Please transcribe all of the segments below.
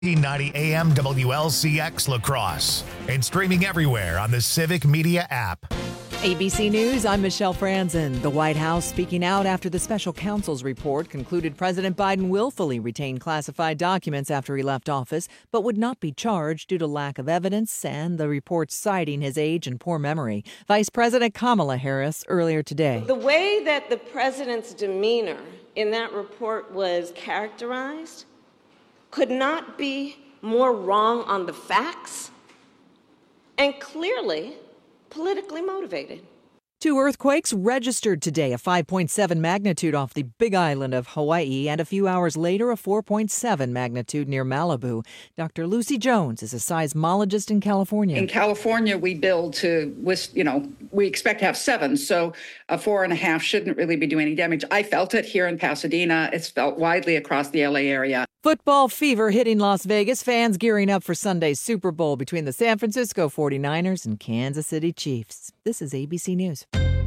1490 AM WLCX La Crosse and streaming everywhere on the Civic Media app. ABC News, I'm Michelle Franzen. The White House speaking out after the special counsel's report concluded President Biden willfully retained classified documents after he left office, but would not be charged due to lack of evidence and the report citing his age and poor memory. Vice President Kamala Harris earlier today. The way that the president's demeanor in that report was characterized could not be more wrong on the facts and clearly politically motivated. 2 earthquakes registered today, a 5.7 magnitude off the Big Island of Hawaii, and a few hours later, a 4.7 magnitude near Malibu. Dr. Lucy Jones is a seismologist in California. In California, we build to, we expect to have 7, so a 4.5 shouldn't really be doing any damage. I felt it here in Pasadena. It's felt widely across the LA area. Football fever hitting Las Vegas. Fans gearing up for Sunday's Super Bowl between the San Francisco 49ers and Kansas City Chiefs. This is ABC News.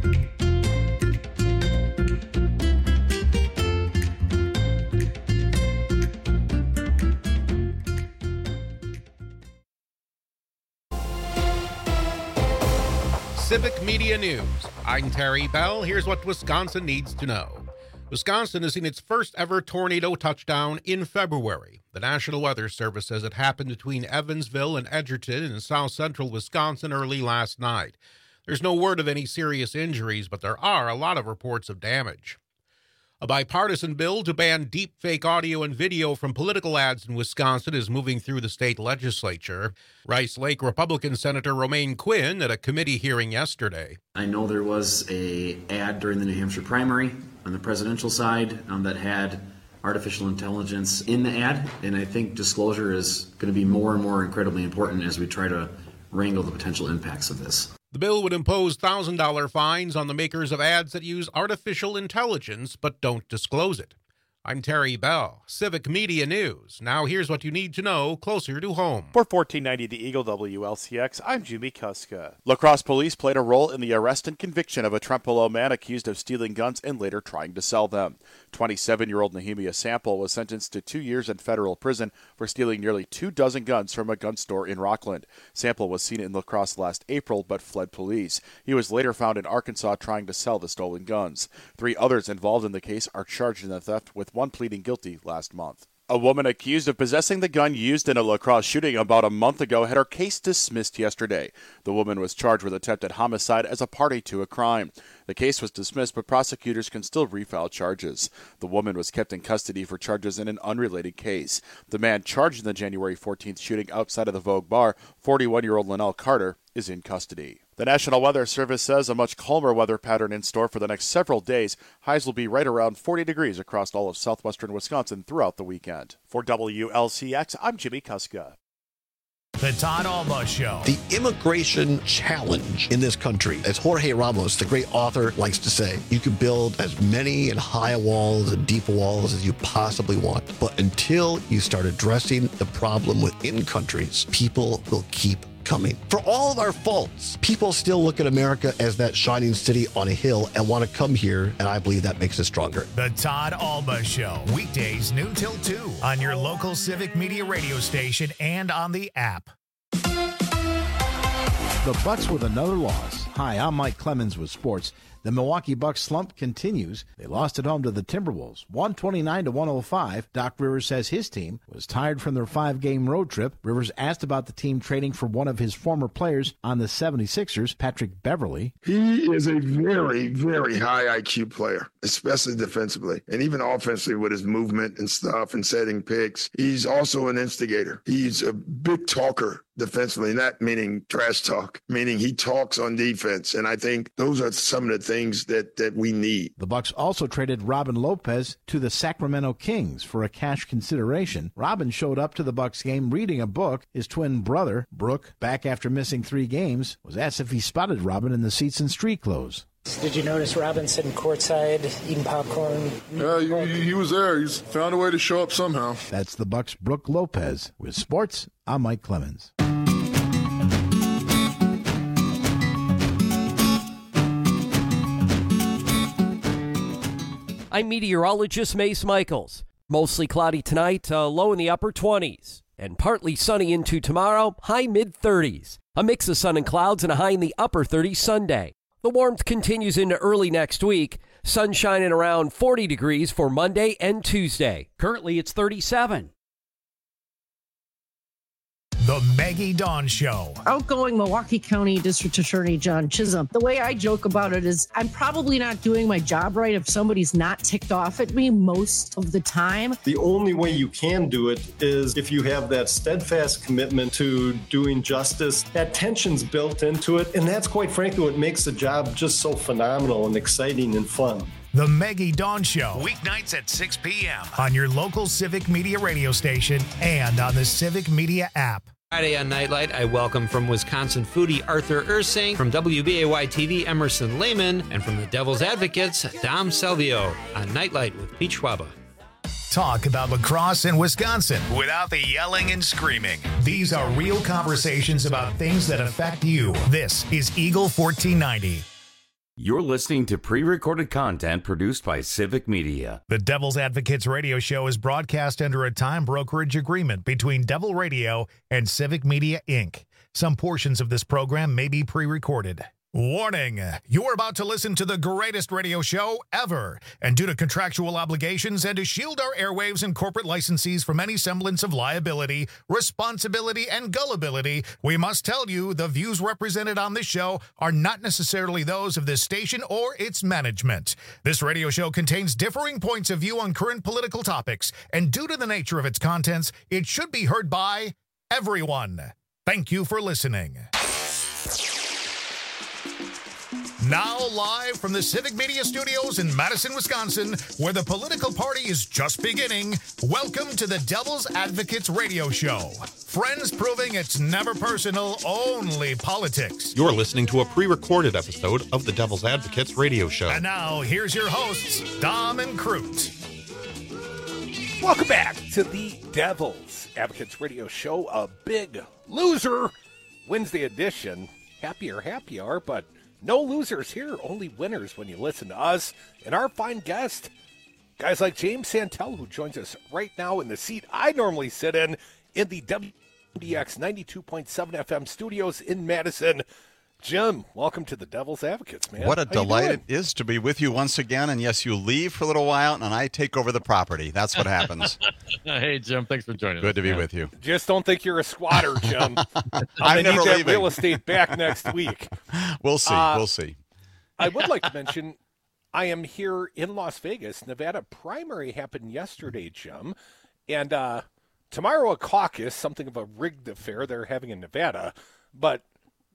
Civic Media News. I'm Terry Bell. Here's what Wisconsin needs to know. Wisconsin has seen its first ever tornado touchdown in February. The National Weather Service says it happened between Evansville and Edgerton in south central Wisconsin early last night. There's no word of any serious injuries, but there are a lot of reports of damage. A bipartisan bill to ban deepfake audio and video from political ads in Wisconsin is moving through the state legislature. Rice Lake Republican Senator Romaine Quinn at a committee hearing yesterday. I know there was an ad during the New Hampshire primary on the presidential side that had artificial intelligence in the ad, and I think disclosure is going to be more and more incredibly important as we try to wrangle the potential impacts of this. The bill would impose $1,000 fines on the makers of ads that use artificial intelligence but don't disclose it. I'm Terry Bell, Civic Media News. Now here's what you need to know closer to home. For 1490 The Eagle WLCX, I'm Jimmy Kuska. La Crosse police played a role in the arrest and conviction of a Trempealeau man accused of stealing guns and later trying to sell them. 27-year-old Nehemia Sample was sentenced to 2 years in federal prison for stealing nearly 24 guns from a gun store in Rockland. Sample was seen in La Crosse last April but fled police. He was later found in Arkansas trying to sell the stolen guns. 3 others involved in the case are charged in the theft, with one pleading guilty last month. A woman accused of possessing the gun used in a La Crosse shooting about a month ago had her case dismissed yesterday. The woman was charged with attempted homicide as a party to a crime. The case was dismissed, but prosecutors can still refile charges. The woman was kept in custody for charges in an unrelated case. The man charged in the January 14th shooting outside of the Vogue Bar, 41-year-old Linnell Carter, is in custody. The National Weather Service says a much calmer weather pattern in store for the next several days. Highs will be right around 40 degrees across all of southwestern Wisconsin throughout the weekend. For WLCX, I'm Jimmy Kuska. The Todd Alba Show. The immigration challenge in this country, as Jorge Ramos, the great author, likes to say, you can build as many and high walls and deep walls as you possibly want. But until you start addressing the problem within countries, people will keep coming. For all of our faults, people still look at America as that shining city on a hill and want to come here, and I believe that makes us stronger. The Todd Alba Show, weekdays noon till 2 on your local Civic Media radio station and on the app. The Bucks with another loss. Hi, I'm Mike Clemens with sports. The Milwaukee Bucks slump continues. They lost at home to the Timberwolves, 129-105. Doc Rivers says his team was tired from their 5-game road trip. Rivers asked about the team trading for one of his former players on the 76ers, Patrick Beverley. He is a very, very high IQ player, especially defensively, and even offensively with his movement and stuff and setting picks. He's also an instigator. He's a big talker defensively, not meaning trash talk, meaning he talks on defense. And I think those are some of the things that we need. The Bucks also traded Robin Lopez to the Sacramento Kings for a cash consideration. Robin showed up to the Bucks game reading a book. His twin brother, Brooke, back after missing 3 games, was asked if he spotted Robin in the seats in street clothes. Did you notice Robin sitting courtside eating popcorn? Yeah, he was there. He's found a way to show up somehow. That's the Bucks' Brooke Lopez. With sports, I'm Mike Clemens. I'm meteorologist Mace Michaels. Mostly cloudy tonight, low in the upper 20s. and partly sunny into tomorrow, high mid-30s. A mix of sun and clouds and a high in the upper 30s Sunday. The warmth continues into early next week. Sunshine at around 40 degrees for Monday and Tuesday. Currently, it's 37. The Maggie Dawn Show. Outgoing Milwaukee County District Attorney John Chisholm. The way I joke about it is I'm probably not doing my job right if somebody's not ticked off at me most of the time. The only way you can do it is if you have that steadfast commitment to doing justice. That tension's built into it, and that's quite frankly what makes the job just so phenomenal and exciting and fun. The Maggie Dawn Show, weeknights at 6 p.m. on your local Civic Media radio station and on the Civic Media app. Friday on Nightlight, I welcome from Wisconsin foodie Arthur Ursing, from WBAY-TV Emerson Lehman, and from the Devil's Advocates, Dom Selvio on Nightlight with Pete Schwaba. Talk about lacrosse in Wisconsin without the yelling and screaming. These are real conversations about things that affect you. This is Eagle 1490. You're listening to pre-recorded content produced by Civic Media. The Devil's Advocates radio show is broadcast under a time brokerage agreement between Devil Radio and Civic Media, Inc. Some portions of this program may be pre-recorded. Warning, you're about to listen to the greatest radio show ever. And due to contractual obligations and to shield our airwaves and corporate licensees from any semblance of liability, responsibility, and gullibility, we must tell you the views represented on this show are not necessarily those of this station or its management. This radio show contains differing points of view on current political topics, and due to the nature of its contents, it should be heard by everyone. Thank you for listening. Now live from the Civic Media Studios in Madison, Wisconsin, where the political party is just beginning, welcome to the Devil's Advocates radio show. Friends proving it's never personal, only politics. You're listening to a pre-recorded episode of the Devil's Advocates radio show. And now, here's your hosts, Dom and Crute. Welcome back to the Devil's Advocates radio show, a big loser Wednesday edition. Happy hour, but no losers here, only winners when you listen to us and our fine guest, guys like James Santel, who joins us right now in the seat I normally sit in the WDX 92.7 FM studios in Madison. Jim, welcome to the Devil's Advocates, man. What a delight it is to be with you once again. And yes, you leave for a little while, and I take over the property. That's what happens. Hey, Jim, thanks for joining us. Good to be with you. Just don't think you're a squatter, Jim. I'm never need that leaving. real estate back next week. We'll see. We'll see. I would like to mention I am here in Las Vegas. Nevada primary happened yesterday, Jim. And tomorrow a caucus, something of a rigged affair they're having in Nevada. But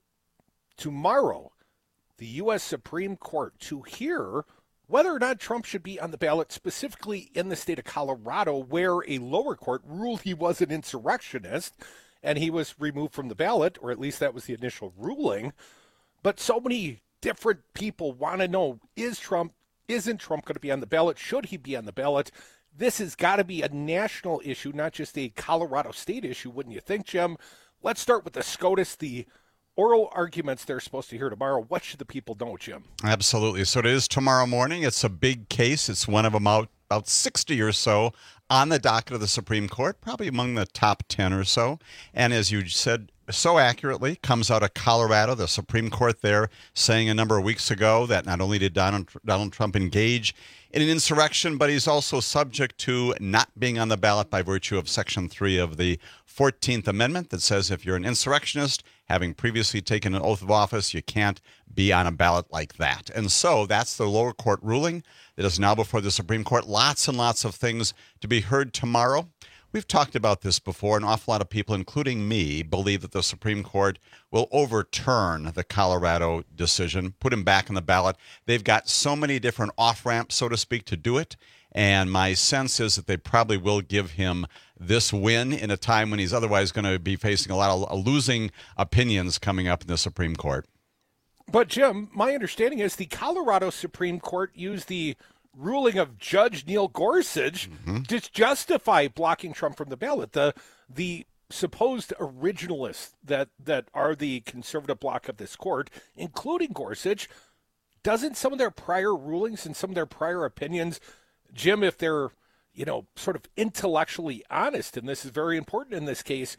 tomorrow, the U.S. Supreme Court to hear whether or not Trump should be on the ballot, specifically in the state of Colorado, where a lower court ruled he was an insurrectionist and he was removed from the ballot, or at least that was the initial ruling. But so many different people want to know, isn't Trump going to be on the ballot? Should he be on the ballot? This has got to be a national issue, not just a Colorado state issue, wouldn't you think, Jim? Let's start with the SCOTUS, the oral arguments they're supposed to hear tomorrow. What should the people know, Jim? Absolutely. So it is tomorrow morning. It's a big case. It's one of about 60 or so on the docket of the Supreme Court, probably among the top 10 or so. And as you said so accurately, comes out of Colorado, the Supreme Court there saying a number of weeks ago that not only did Donald Trump engage in an insurrection, but he's also subject to not being on the ballot by virtue of Section 3 of the 14th Amendment that says if you're an insurrectionist, having previously taken an oath of office, you can't be on a ballot like that. And so that's the lower court ruling that is now before the Supreme Court. Lots and lots of things to be heard tomorrow. We've talked about this before. An awful lot of people, including me, believe that the Supreme Court will overturn the Colorado decision, put him back on the ballot. They've got so many different off-ramps, so to speak, to do it. And my sense is that they probably will give him this win in a time when he's otherwise going to be facing a lot of losing opinions coming up in the Supreme Court. But, Jim, my understanding is the Colorado Supreme Court used the ruling of Judge Neil Gorsuch to justify blocking Trump from the ballot. The supposed originalists that are the conservative bloc of this court, including Gorsuch, doesn't some of their prior rulings and some of their prior opinions, Jim, if they're sort of intellectually honest, and this is very important in this case,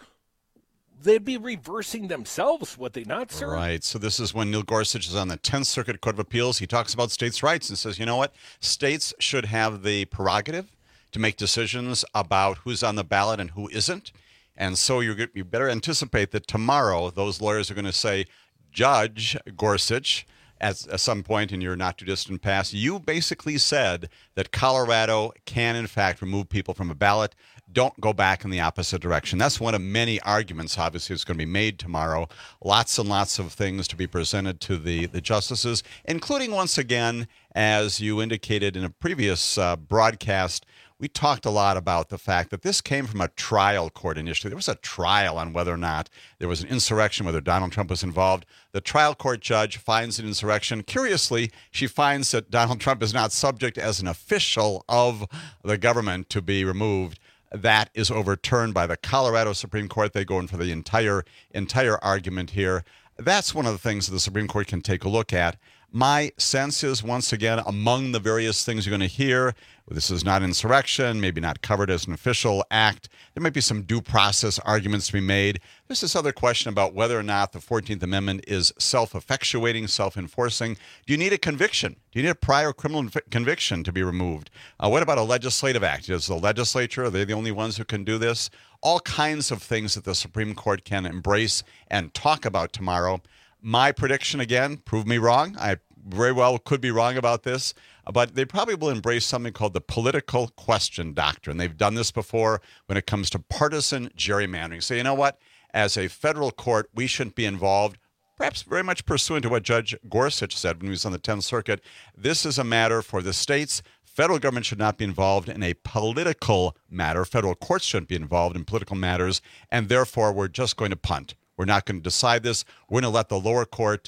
they'd be reversing themselves, would they not, sir? Right. So this is when Neil Gorsuch is on the 10th Circuit Court of Appeals. He talks about states' rights and says, you know what? States should have the prerogative to make decisions about who's on the ballot and who isn't. And so you better anticipate that tomorrow those lawyers are going to say, Judge Gorsuch, at some point in your not-too-distant past, you basically said that Colorado can, in fact, remove people from a ballot. Don't go back in the opposite direction. That's one of many arguments, obviously, that's going to be made tomorrow. Lots and lots of things to be presented to the justices, including, once again, as you indicated in a previous broadcast, we talked a lot about the fact that this came from a trial court initially. There was a trial on whether or not there was an insurrection, whether Donald Trump was involved. The trial court judge finds an insurrection. Curiously, she finds that Donald Trump is not subject as an official of the government to be removed. That is overturned by the Colorado Supreme Court. They go in for the entire argument here. That's one of the things that the Supreme Court can take a look at. My sense is, once again, among the various things you're going to hear, this is not insurrection, maybe not covered as an official act. There might be some due process arguments to be made. There's this other question about whether or not the 14th Amendment is self-effectuating, self-enforcing. Do you need a conviction? Do you need a prior criminal conviction to be removed? What about a legislative act? Is the legislature, are they the only ones who can do this? All kinds of things that the Supreme Court can embrace and talk about tomorrow. My prediction, again, prove me wrong. I very well could be wrong about this, but they probably will embrace something called the political question doctrine. They've done this before when it comes to partisan gerrymandering. So you know what? As a federal court, we shouldn't be involved, perhaps very much pursuant to what Judge Gorsuch said when he was on the 10th Circuit. This is a matter for the states. Federal government should not be involved in a political matter. Federal courts shouldn't be involved in political matters, and therefore we're just going to punt. We're not going to decide this. We're going to let the lower court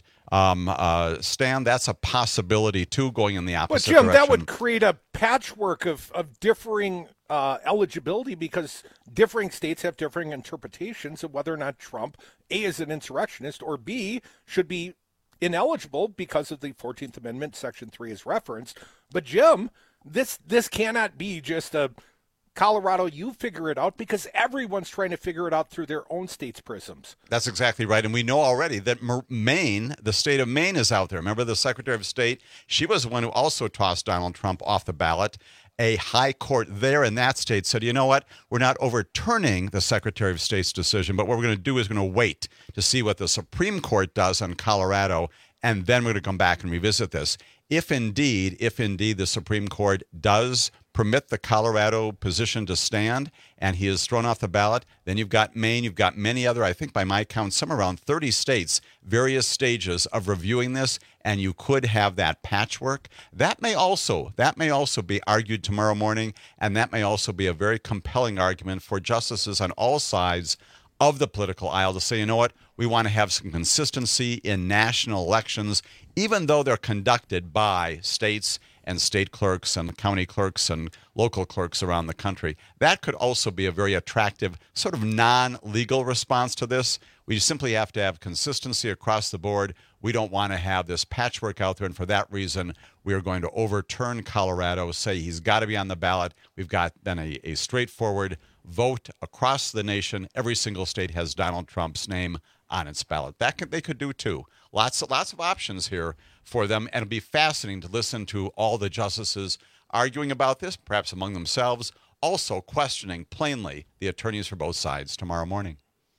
stand. That's a possibility, too, going in the opposite direction. But, Jim, that would create a patchwork of differing eligibility because differing states have differing interpretations of whether or not Trump, A, is an insurrectionist, or B, should be ineligible because of the 14th Amendment, Section 3 is referenced. But, Jim, this cannot be just a Colorado, you figure it out, because everyone's trying to figure it out through their own state's prisms. That's exactly right. And we know already that Maine, the state of Maine, is out there. Remember the Secretary of State? She was the one who also tossed Donald Trump off the ballot. A high court there in that state said, you know what? We're not overturning the Secretary of State's decision, but what we're going to do is we're going to wait to see what the Supreme Court does on Colorado, and then we're going to come back and revisit this. If indeed the Supreme Court does permit the Colorado position to stand and he is thrown off the ballot, then you've got Maine, you've got many other, I think by my count, somewhere around 30 states, various stages of reviewing this, and you could have that patchwork. That may also be argued tomorrow morning, and that may also be a very compelling argument for justices on all sides of the political aisle to say, you know what, we want to have some consistency in national elections, even though they're conducted by states and state clerks and county clerks and local clerks around the country. That could also be a very attractive sort of non-legal response to this. We simply have to have consistency across the board. We don't want to have this patchwork out there, and for that reason, we are going to overturn Colorado, say he's got to be on the ballot. We've got then a straightforward vote across the nation. Every single state has Donald Trump's name on its ballot. They could do too. Lots of options here for them, and it'll be fascinating to listen to all the justices arguing about this, perhaps among themselves, also questioning plainly the attorneys for both sides tomorrow morning.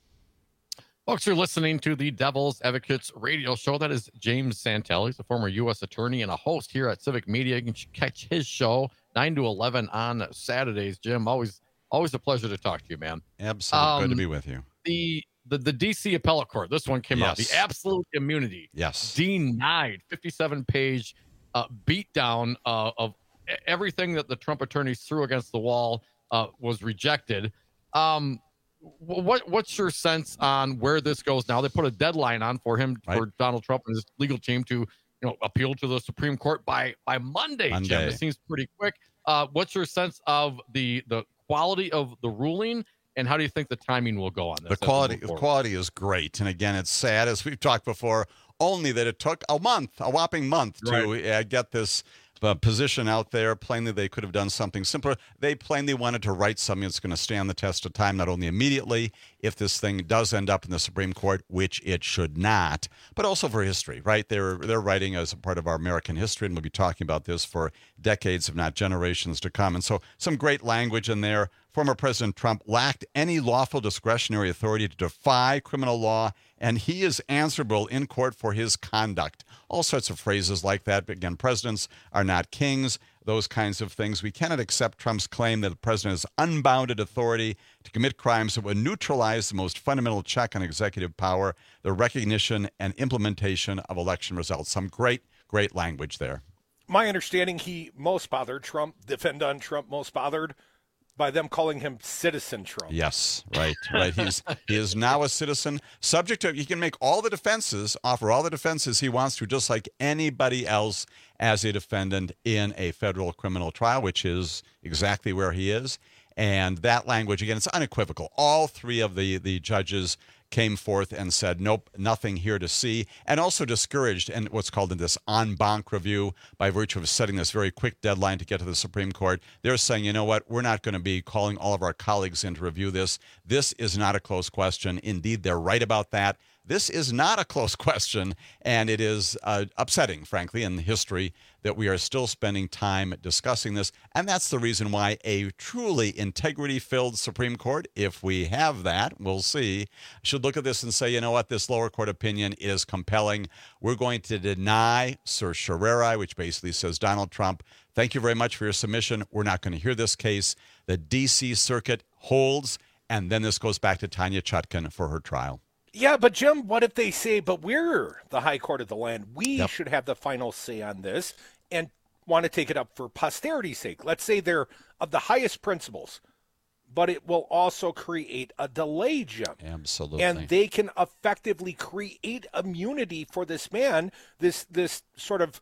Folks, you're listening to the Devil's Advocates radio show. That is James Santel. He's a former U.S. attorney and a host here at Civic Media. You can catch his show 9 to 11 on Saturdays. Jim, always a pleasure to talk to you, man. Absolutely. Good to be with you. The D.C. Appellate Court, this one came out. The absolute immunity. Yes. Denied. 57-page beatdown of everything that the Trump attorneys threw against the wall was rejected. What's your sense on where this goes now? They put a deadline on for Donald Trump and his legal team to appeal to the Supreme Court by Monday. Jim. It seems pretty quick. What's your sense of the quality of the ruling, and how do you think the timing will go on this? The quality is great. And again, it's sad, as we've talked before, only that it took a whopping month to get this position out there. Plainly, they could have done something simpler. They plainly wanted to write something that's going to stand the test of time, not only immediately, if this thing does end up in the Supreme Court, which it should not, but also for history, right? They're writing as a part of our American history, and we'll be talking about this for decades, if not generations to come. And so some great language in there. Former President Trump lacked any lawful discretionary authority to defy criminal law, and he is answerable in court for his conduct. All sorts of phrases like that. But again, presidents are not kings, those kinds of things. We cannot accept Trump's claim that the president has unbounded authority to commit crimes that would neutralize the most fundamental check on executive power, the recognition and implementation of election results. Some great, great language there. My understanding, defendant Trump most bothered by them calling him Citizen Trump. Yes, right. He is now a citizen, subject to, he can make all the defenses, offer all the defenses he wants to, just like anybody else as a defendant in a federal criminal trial, which is exactly where he is. And that language, again, it's unequivocal. All three of the judges came forth and said, nope, nothing here to see, and also discouraged in what's called in this en banc review by virtue of setting this very quick deadline to get to the Supreme Court. They're saying, you know what, we're not going to be calling all of our colleagues in to review this. This is not a close question. Indeed, they're right about that. This is not a close question, and it is upsetting, frankly, in history that we are still spending time discussing this. And that's the reason why a truly integrity-filled Supreme Court, if we have that, we'll see, should look at this and say, you know what, this lower court opinion is compelling. We're going to deny certiorari, which basically says, Donald Trump, thank you very much for your submission. We're not going to hear this case. The D.C. Circuit holds, and then this goes back to Tanya Chutkan for her trial. Yeah, but Jim, what if they say, but we're the high court of the land. We should have the final say on this and want to take it up for posterity's sake. Let's say they're of the highest principles, but it will also create a delay, Jim. Absolutely. And they can effectively create immunity for this man, this sort of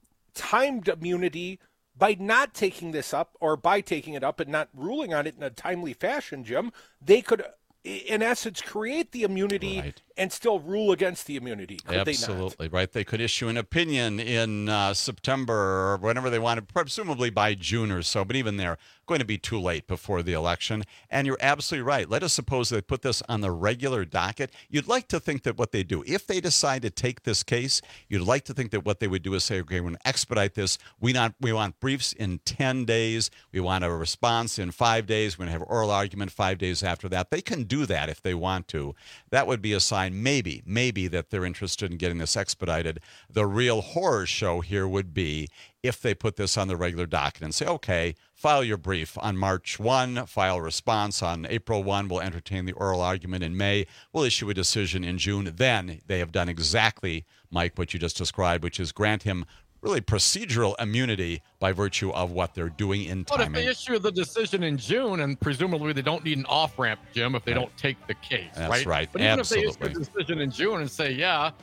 timed immunity by not taking this up, or by taking it up and not ruling on it in a timely fashion, Jim. They could, in essence, create the immunity and still rule against the immunity. Could Absolutely, right. They could issue an opinion in September or whenever they wanted, presumably by June or so, but even there, going to be too late before the election. And you're absolutely right. Let us suppose they put this on the regular docket. You'd like to think that what they do, if they decide to take this case, you'd like to think that what they would do is say, okay, we're going to expedite this. We want briefs in 10 days. We want a response in 5 days. We're going to have oral argument 5 days after that. They can do that if they want to. That would be a sign, maybe that they're interested in getting this expedited. The real horror show here would be if they put this on the regular docket and say, okay, file your brief on March 1, file a response on April 1, we'll entertain the oral argument in May, we'll issue a decision in June. Then they have done exactly, Mike, what you just described, which is grant him really procedural immunity by virtue of what they're doing in timing. But if they issue the decision in June, and presumably they don't need an off-ramp, Jim, if they don't take the case, That's right. But even Absolutely. if they issue a decision in June and say,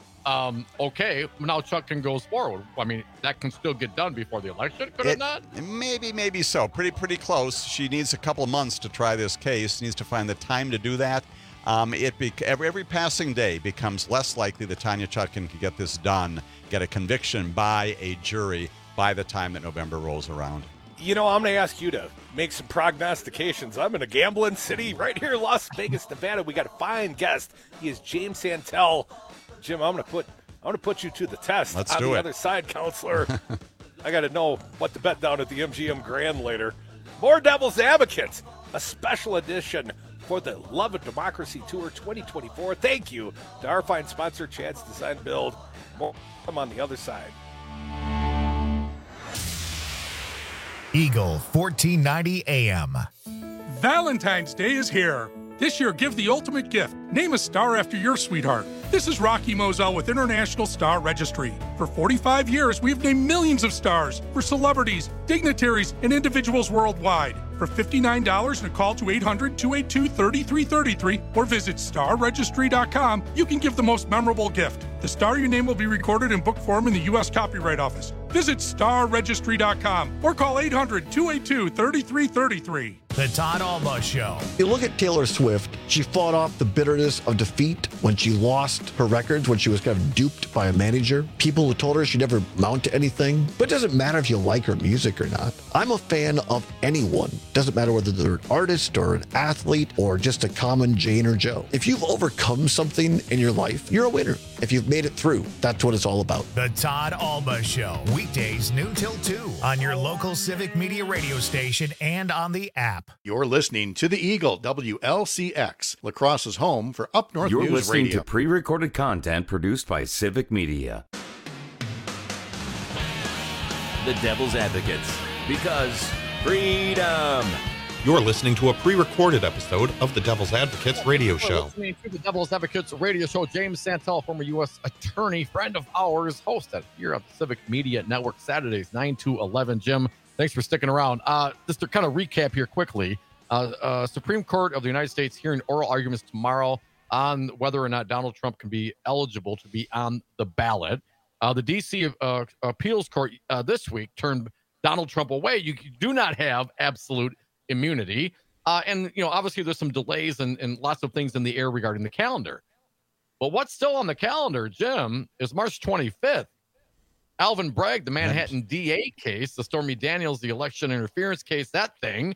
okay, now Chutkan goes forward. I mean, that can still get done before the election, could it not? Maybe so. Pretty close. She needs a couple of months to try this case, needs to find the time to do that. Every passing day becomes less likely that Tanya Chutkan can get this done, get a conviction by a jury by the time that November rolls around. You know, I'm going to ask you to make some prognostications. I'm in a gambling city right here in Las Vegas, Nevada. We got a fine guest. He is James Santel. Jim, I'm going to put you to the test. Let's on do the it. Other side, counselor. I got to know what to bet down at the MGM Grand later. More Devil's Advocates, a special edition for the Love of Democracy Tour 2024. Thank you to our fine sponsor, Chad's Design Build. More come on the other side. Eagle 1490 AM. Valentine's Day is here. This year, give the ultimate gift. Name a star after your sweetheart. This is Rocky Moselle with International Star Registry. For 45 years, we've named millions of stars for celebrities, dignitaries, and individuals worldwide. For $59 and a call to 800-282-3333 or visit starregistry.com, you can give the most memorable gift. The star your name will be recorded in book form in the U.S. Copyright Office. Visit starregistry.com or call 800-282-3333. The Todd Alma Show. You look at Taylor Swift, she fought off the bitterness of defeat when she lost her records, when she was kind of duped by a manager. People who told her she'd never amount to anything. But it doesn't matter if you like her music or not. I'm a fan of anyone. Doesn't matter whether they're an artist or an athlete or just a common Jane or Joe. If you've overcome something in your life, you're a winner. If you've made it through, that's what it's all about. The Todd Alma Show. Weekdays noon till 2 on your local Civic Media radio station and on the app. You're listening to the Eagle, WLCX, La Crosse's home for Up North You're News listening Radio. to pre-recorded content produced by Civic Media. The Devil's Advocates, because freedom. You're listening to a pre-recorded episode of the Devil's Advocates radio We're show. listening to the Devil's Advocates radio show. James Santel, former U.S. attorney, friend of ours, host it here on the Civic Media Network, Saturdays, 9 to 11. Jim, thanks for sticking around. Just to kind of recap here quickly, Supreme Court of the United States hearing oral arguments tomorrow on whether or not Donald Trump can be eligible to be on the ballot. The D.C. Appeals Court this week turned Donald Trump away. You do not have absolute immunity. And, obviously there's some delays and lots of things in the air regarding the calendar. But what's still on the calendar, Jim, is March 25th. Alvin Bragg, the Manhattan DA case, the Stormy Daniels, the election interference case, that thing.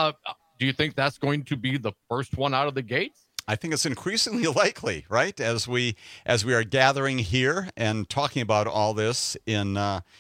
Do you think that's going to be the first one out of the gates? I think it's increasingly likely, right? As we are gathering here and talking about all this in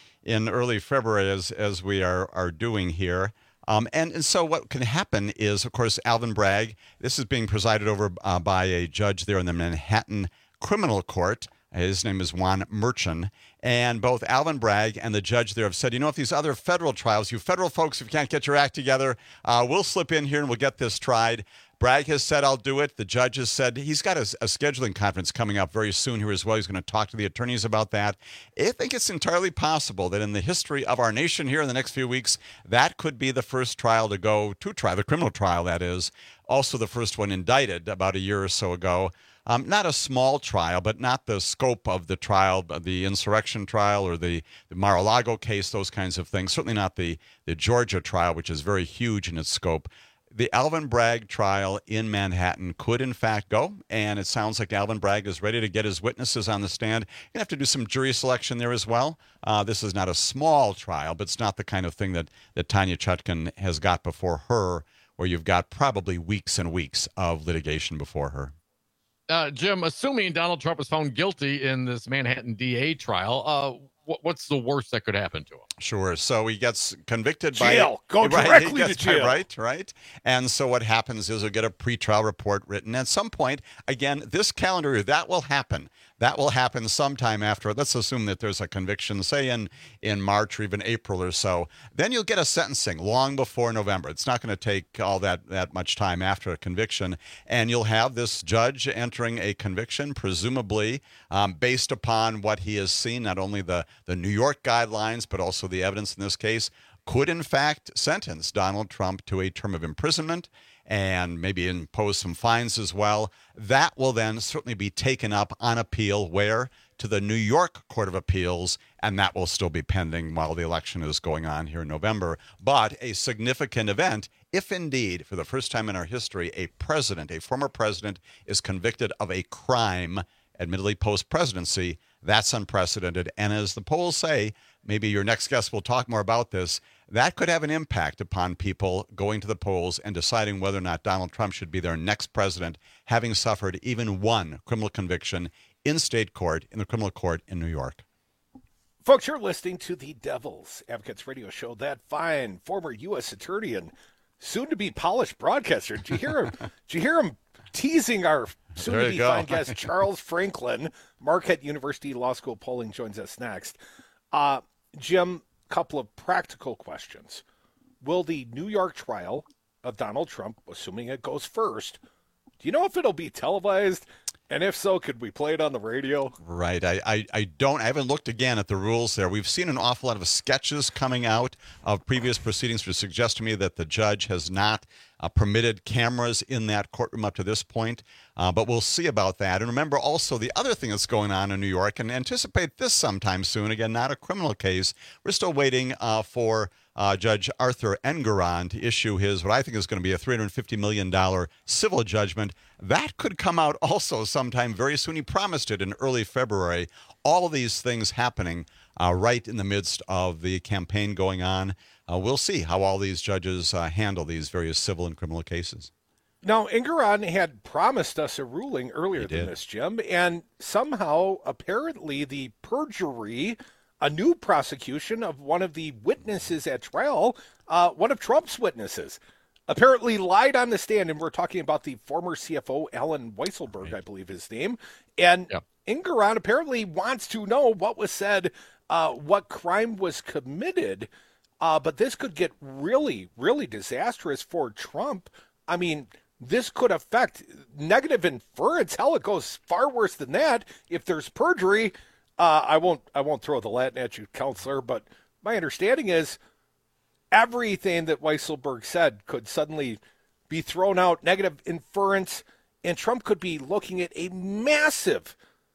early February, as we are doing here. And so what can happen is, of course, Alvin Bragg, this is being presided over by a judge there in the Manhattan Criminal Court. His name is Juan Merchan. And both Alvin Bragg and the judge there have said, if these other federal trials, you federal folks, if you can't get your act together, we'll slip in here and we'll get this tried. Bragg has said, I'll do it. The judge has said he's got a scheduling conference coming up very soon here as well. He's going to talk to the attorneys about that. I think it's entirely possible that in the history of our nation here in the next few weeks, that could be the first trial to go to trial, the criminal trial, that is. Also the first one indicted about a year or so ago. Not a small trial, but not the scope of the trial, the insurrection trial or the Mar-a-Lago case, those kinds of things. Certainly not the Georgia trial, which is very huge in its scope. The Alvin Bragg trial in Manhattan could, in fact, go, and it sounds like Alvin Bragg is ready to get his witnesses on the stand. You're going to have to do some jury selection there as well. This is not a small trial, but it's not the kind of thing that Tanya Chutkan has got before her, where you've got probably weeks and weeks of litigation before her. Jim, assuming Donald Trump is found guilty in this Manhattan DA trial, what's the worst that could happen to him? Sure. So he gets convicted jail. Go directly to jail. Right. And so what happens is he'll get a pretrial report written. At some point, again, this calendar year, that will happen. That will happen sometime after. Let's assume that there's a conviction, say in March or even April or so. Then you'll get a sentencing long before November. It's not going to take all that much time after a conviction. And you'll have this judge entering a conviction, presumably based upon what he has seen, not only the New York guidelines, but also the evidence in this case, could in fact sentence Donald Trump to a term of imprisonment and maybe impose some fines as well. That will then certainly be taken up on appeal, where? To the New York Court of Appeals, and that will still be pending while the election is going on here in November. But a significant event, if indeed, for the first time in our history, a former president, is convicted of a crime, admittedly post-presidency, that's unprecedented. And as the polls say, maybe your next guest will talk more about this, that could have an impact upon people going to the polls and deciding whether or not Donald Trump should be their next president, having suffered even one criminal conviction in state court, in the criminal court in New York. Folks, you're listening to the Devil's Advocates radio show. That fine former U.S. attorney and soon-to-be polished broadcaster. Did you hear him teasing our soon-to-be fine guest, Charles Franklin? Marquette University Law School polling joins us next. Jim, couple of practical questions. Will the New York trial of Donald Trump, assuming it goes first, do you know if it'll be televised? And if so, could we play it on the radio? Right. I haven't looked again at the rules there. We've seen an awful lot of sketches coming out of previous proceedings which suggest to me that the judge has not permitted cameras in that courtroom up to this point. But we'll see about that. And remember also the other thing that's going on in New York, and anticipate this sometime soon. Again, not a criminal case. We're still waiting for Judge Arthur Engoron to issue his, what I think is going to be a $350 million civil judgment. That could come out also sometime very soon. He promised it in early February. All of these things happening right in the midst of the campaign going on. We'll see how all these judges handle these various civil and criminal cases. Now, Engoron had promised us a ruling earlier than this, Jim, and somehow, apparently, the perjury, a new prosecution of one of the witnesses at trial, one of Trump's witnesses, apparently lied on the stand, and we're talking about the former CFO, Alan Weisselberg, I believe his name, and Engoron apparently wants to know what was said, what crime was committed, but this could get really, really disastrous for Trump. I mean, this could affect negative inference. Hell, it goes far worse than that. If there's perjury, I won't throw the Latin at you, counselor, but my understanding is everything that Weisselberg said could suddenly be thrown out, negative inference, and Trump could be looking at a massive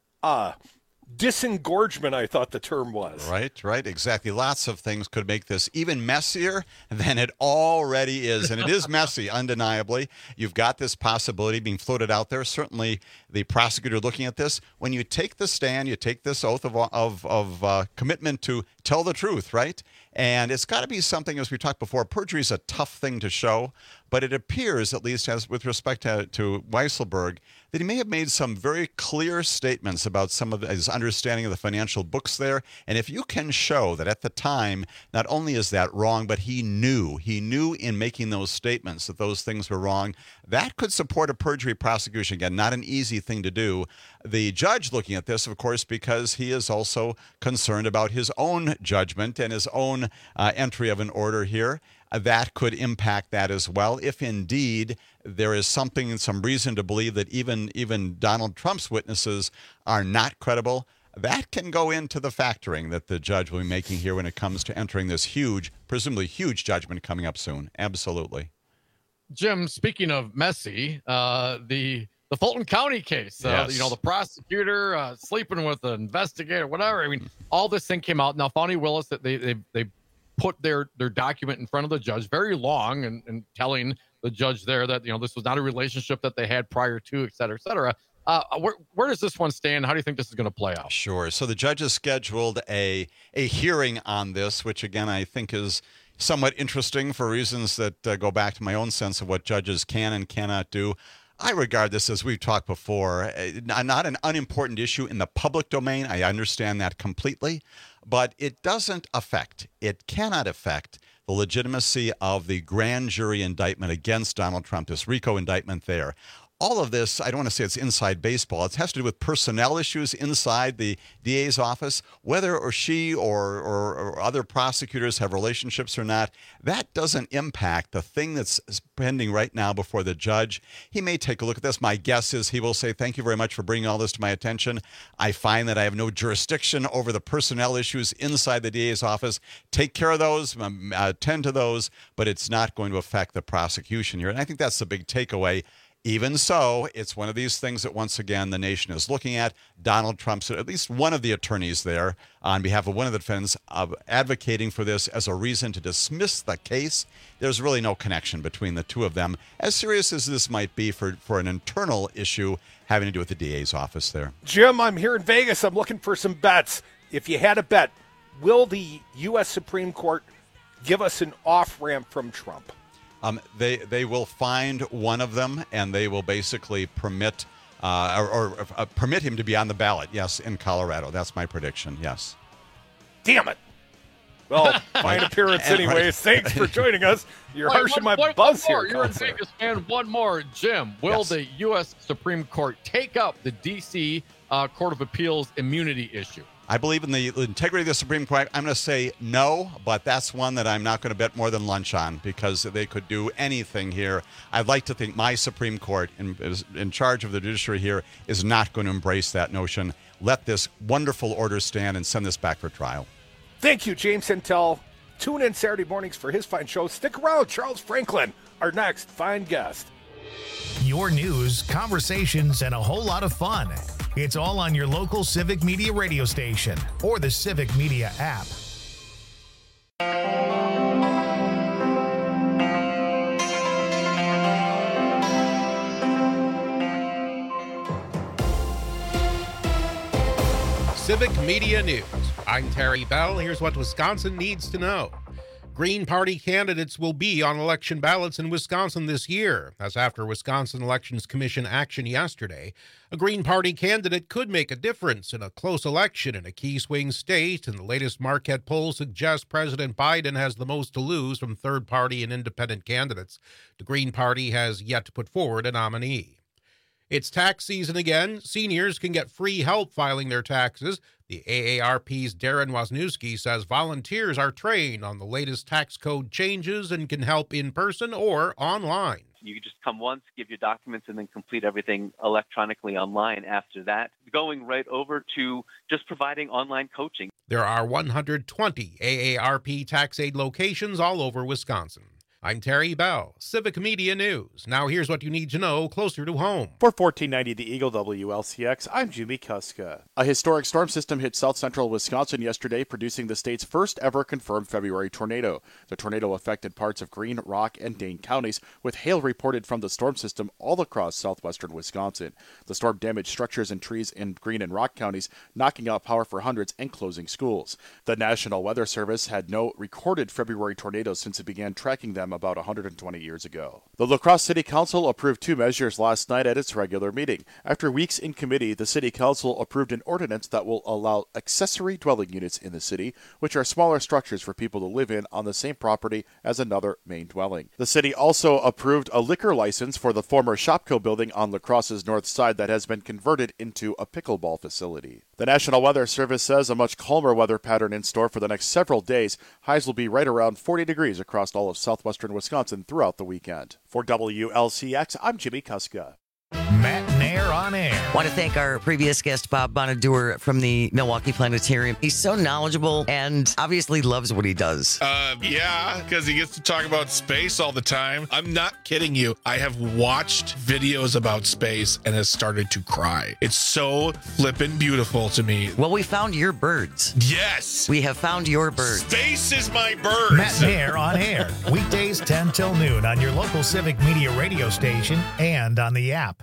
disengorgement, I thought the term was. Right, exactly. Lots of things could make this even messier than it already is, and it is messy, undeniably. You've got this possibility being floated out there. Certainly, the prosecutor looking at this. When you take the stand, you take this oath of commitment to tell the truth, right? And it's got to be something, as we talked before, perjury is a tough thing to show, but it appears, at least as with respect to Weisselberg, that he may have made some very clear statements about some of his understanding of the financial books there. And if you can show that at the time, not only is that wrong, but he knew in making those statements that those things were wrong, that could support a perjury prosecution. Again, not an easy thing to do. The judge looking at this, of course, because he is also concerned about his own judgment and his own entry of an order here. That could impact that as well. If indeed there is some reason to believe that even Donald Trump's witnesses are not credible, that can go into the factoring that the judge will be making here when it comes to entering this presumably huge judgment coming up soon. Absolutely. Jim, speaking of messy, the Fulton County case, the prosecutor sleeping with the investigator, whatever. I mean, all this thing came out. Now, Fani Willis, that they put their document in front of the judge, very long, and telling the judge there that, this was not a relationship that they had prior to, et cetera, et cetera. Where does this one stand? How do you think this is going to play out? Sure. So the judge has scheduled a hearing on this, which, again, I think is somewhat interesting for reasons that go back to my own sense of what judges can and cannot do. I regard this, as we've talked before, not an unimportant issue in the public domain. I understand that completely, but it cannot affect the legitimacy of the grand jury indictment against Donald Trump, this RICO indictment there. All of this, I don't want to say it's inside baseball. It has to do with personnel issues inside the DA's office, whether or she or other prosecutors have relationships or not. That doesn't impact the thing that's pending right now before the judge. He may take a look at this. My guess is he will say, thank you very much for bringing all this to my attention. I find that I have no jurisdiction over the personnel issues inside the DA's office. Take care of those, attend to those, but it's not going to affect the prosecution here. And I think that's the big takeaway. Even so, it's one of these things that, once again, the nation is looking at. Donald Trump's, at least one of the attorneys there, on behalf of one of the defendants, advocating for this as a reason to dismiss the case. There's really no connection between the two of them, as serious as this might be for an internal issue having to do with the DA's office there. Jim, I'm here in Vegas. I'm looking for some bets. If you had a bet, will the U.S. Supreme Court give us an off-ramp from Trump? They will find one of them, and they will basically permit permit him to be on the ballot, yes, in Colorado. That's my prediction, yes. Damn it. Well, fine appearance anyways. Thanks for joining us. You're harshing my buzz here. You're in Vegas, man. One more. Jim, will the U.S. Supreme Court take up the D.C. Court of Appeals immunity issue? I believe in the integrity of the Supreme Court. I'm going to say no, but that's one that I'm not going to bet more than lunch on, because they could do anything here. I'd like to think my Supreme Court, in charge of the judiciary here, is not going to embrace that notion. Let this wonderful order stand and send this back for trial. Thank you, James Hintel. Tune in Saturday mornings for his fine show. Stick around. Charles Franklin, our next fine guest. Your news, conversations, and a whole lot of fun. It's all on your local Civic Media radio station or the Civic Media app. Civic Media News. I'm Terry Bell. Here's what Wisconsin needs to know. Green Party candidates will be on election ballots in Wisconsin this year. As after Wisconsin Elections Commission action yesterday, a Green Party candidate could make a difference in a close election in a key swing state, and the latest Marquette poll suggests President Biden has the most to lose from third-party and independent candidates. The Green Party has yet to put forward a nominee. It's tax season again. Seniors can get free help filing their taxes. The AARP's Darren Wisniewski says volunteers are trained on the latest tax code changes and can help in person or online. You can just come once, give your documents, and then complete everything electronically online after that, going right over to just providing online coaching. There are 120 AARP tax aid locations all over Wisconsin. I'm Terry Bell, Civic Media News. Now here's what you need to know closer to home. For 1490 The Eagle WLCX, I'm Jimmy Kuska. A historic storm system hit south central Wisconsin yesterday, producing the state's first ever confirmed February tornado. The tornado affected parts of Greene, Rock, and Dane counties, with hail reported from the storm system all across southwestern Wisconsin. The storm damaged structures and trees in Greene and Rock counties, knocking out power for hundreds and closing schools. The National Weather Service had no recorded February tornadoes since it began tracking them about 120 years ago. The La Crosse City Council approved two measures last night at its regular meeting. After weeks in committee, the City Council approved an ordinance that will allow accessory dwelling units in the city, which are smaller structures for people to live in on the same property as another main dwelling. The city also approved a liquor license for the former Shopko building on La Crosse's north side that has been converted into a pickleball facility. The National Weather Service says a much calmer weather pattern in store for the next several days. Highs will be right around 40 degrees across all of southwestern Wisconsin throughout the weekend. For WLCX, I'm Jimmy Kuska. Matt Nair on air. Want to thank our previous guest, Bob Bonadour from the Milwaukee Planetarium. He's so knowledgeable and obviously loves what he does. Yeah, because he gets to talk about space all the time. I'm not kidding you. I have watched videos about space and has started to cry. It's so flippin' beautiful to me. Well, we found your birds. Yes. We have found your birds. Space is my birds. Matt Nair on air. Weekdays 10 till noon on your local Civic Media radio station and on the app.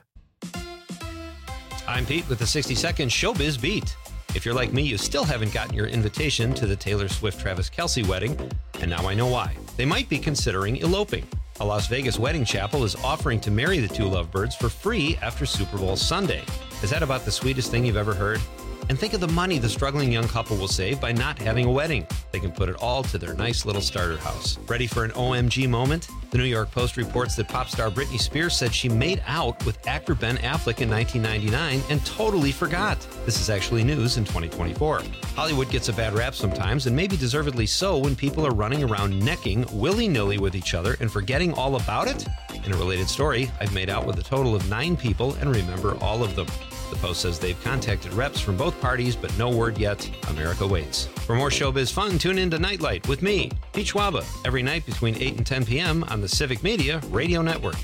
I'm Pete with the 60-second Showbiz Beat. If you're like me, you still haven't gotten your invitation to the Taylor Swift-Travis Kelce wedding, and now I know why. They might be considering eloping. A Las Vegas wedding chapel is offering to marry the two lovebirds for free after Super Bowl Sunday. Is that about the sweetest thing you've ever heard? And think of the money the struggling young couple will save by not having a wedding. They can put it all to their nice little starter house. Ready for an OMG moment? The New York Post reports that pop star Britney Spears said she made out with actor Ben Affleck in 1999 and totally forgot. This is actually news in 2024. Hollywood gets a bad rap sometimes, and maybe deservedly so, when people are running around necking willy-nilly with each other and forgetting all about it. In a related story, I've made out with a total of 9 people and remember all of them. The Post says they've contacted reps from both parties, but no word yet. America waits. For more showbiz fun, tune in to Nightlight with me, Pete Schwaba, every night between 8 and 10 p.m. on the Civic Media Radio Network.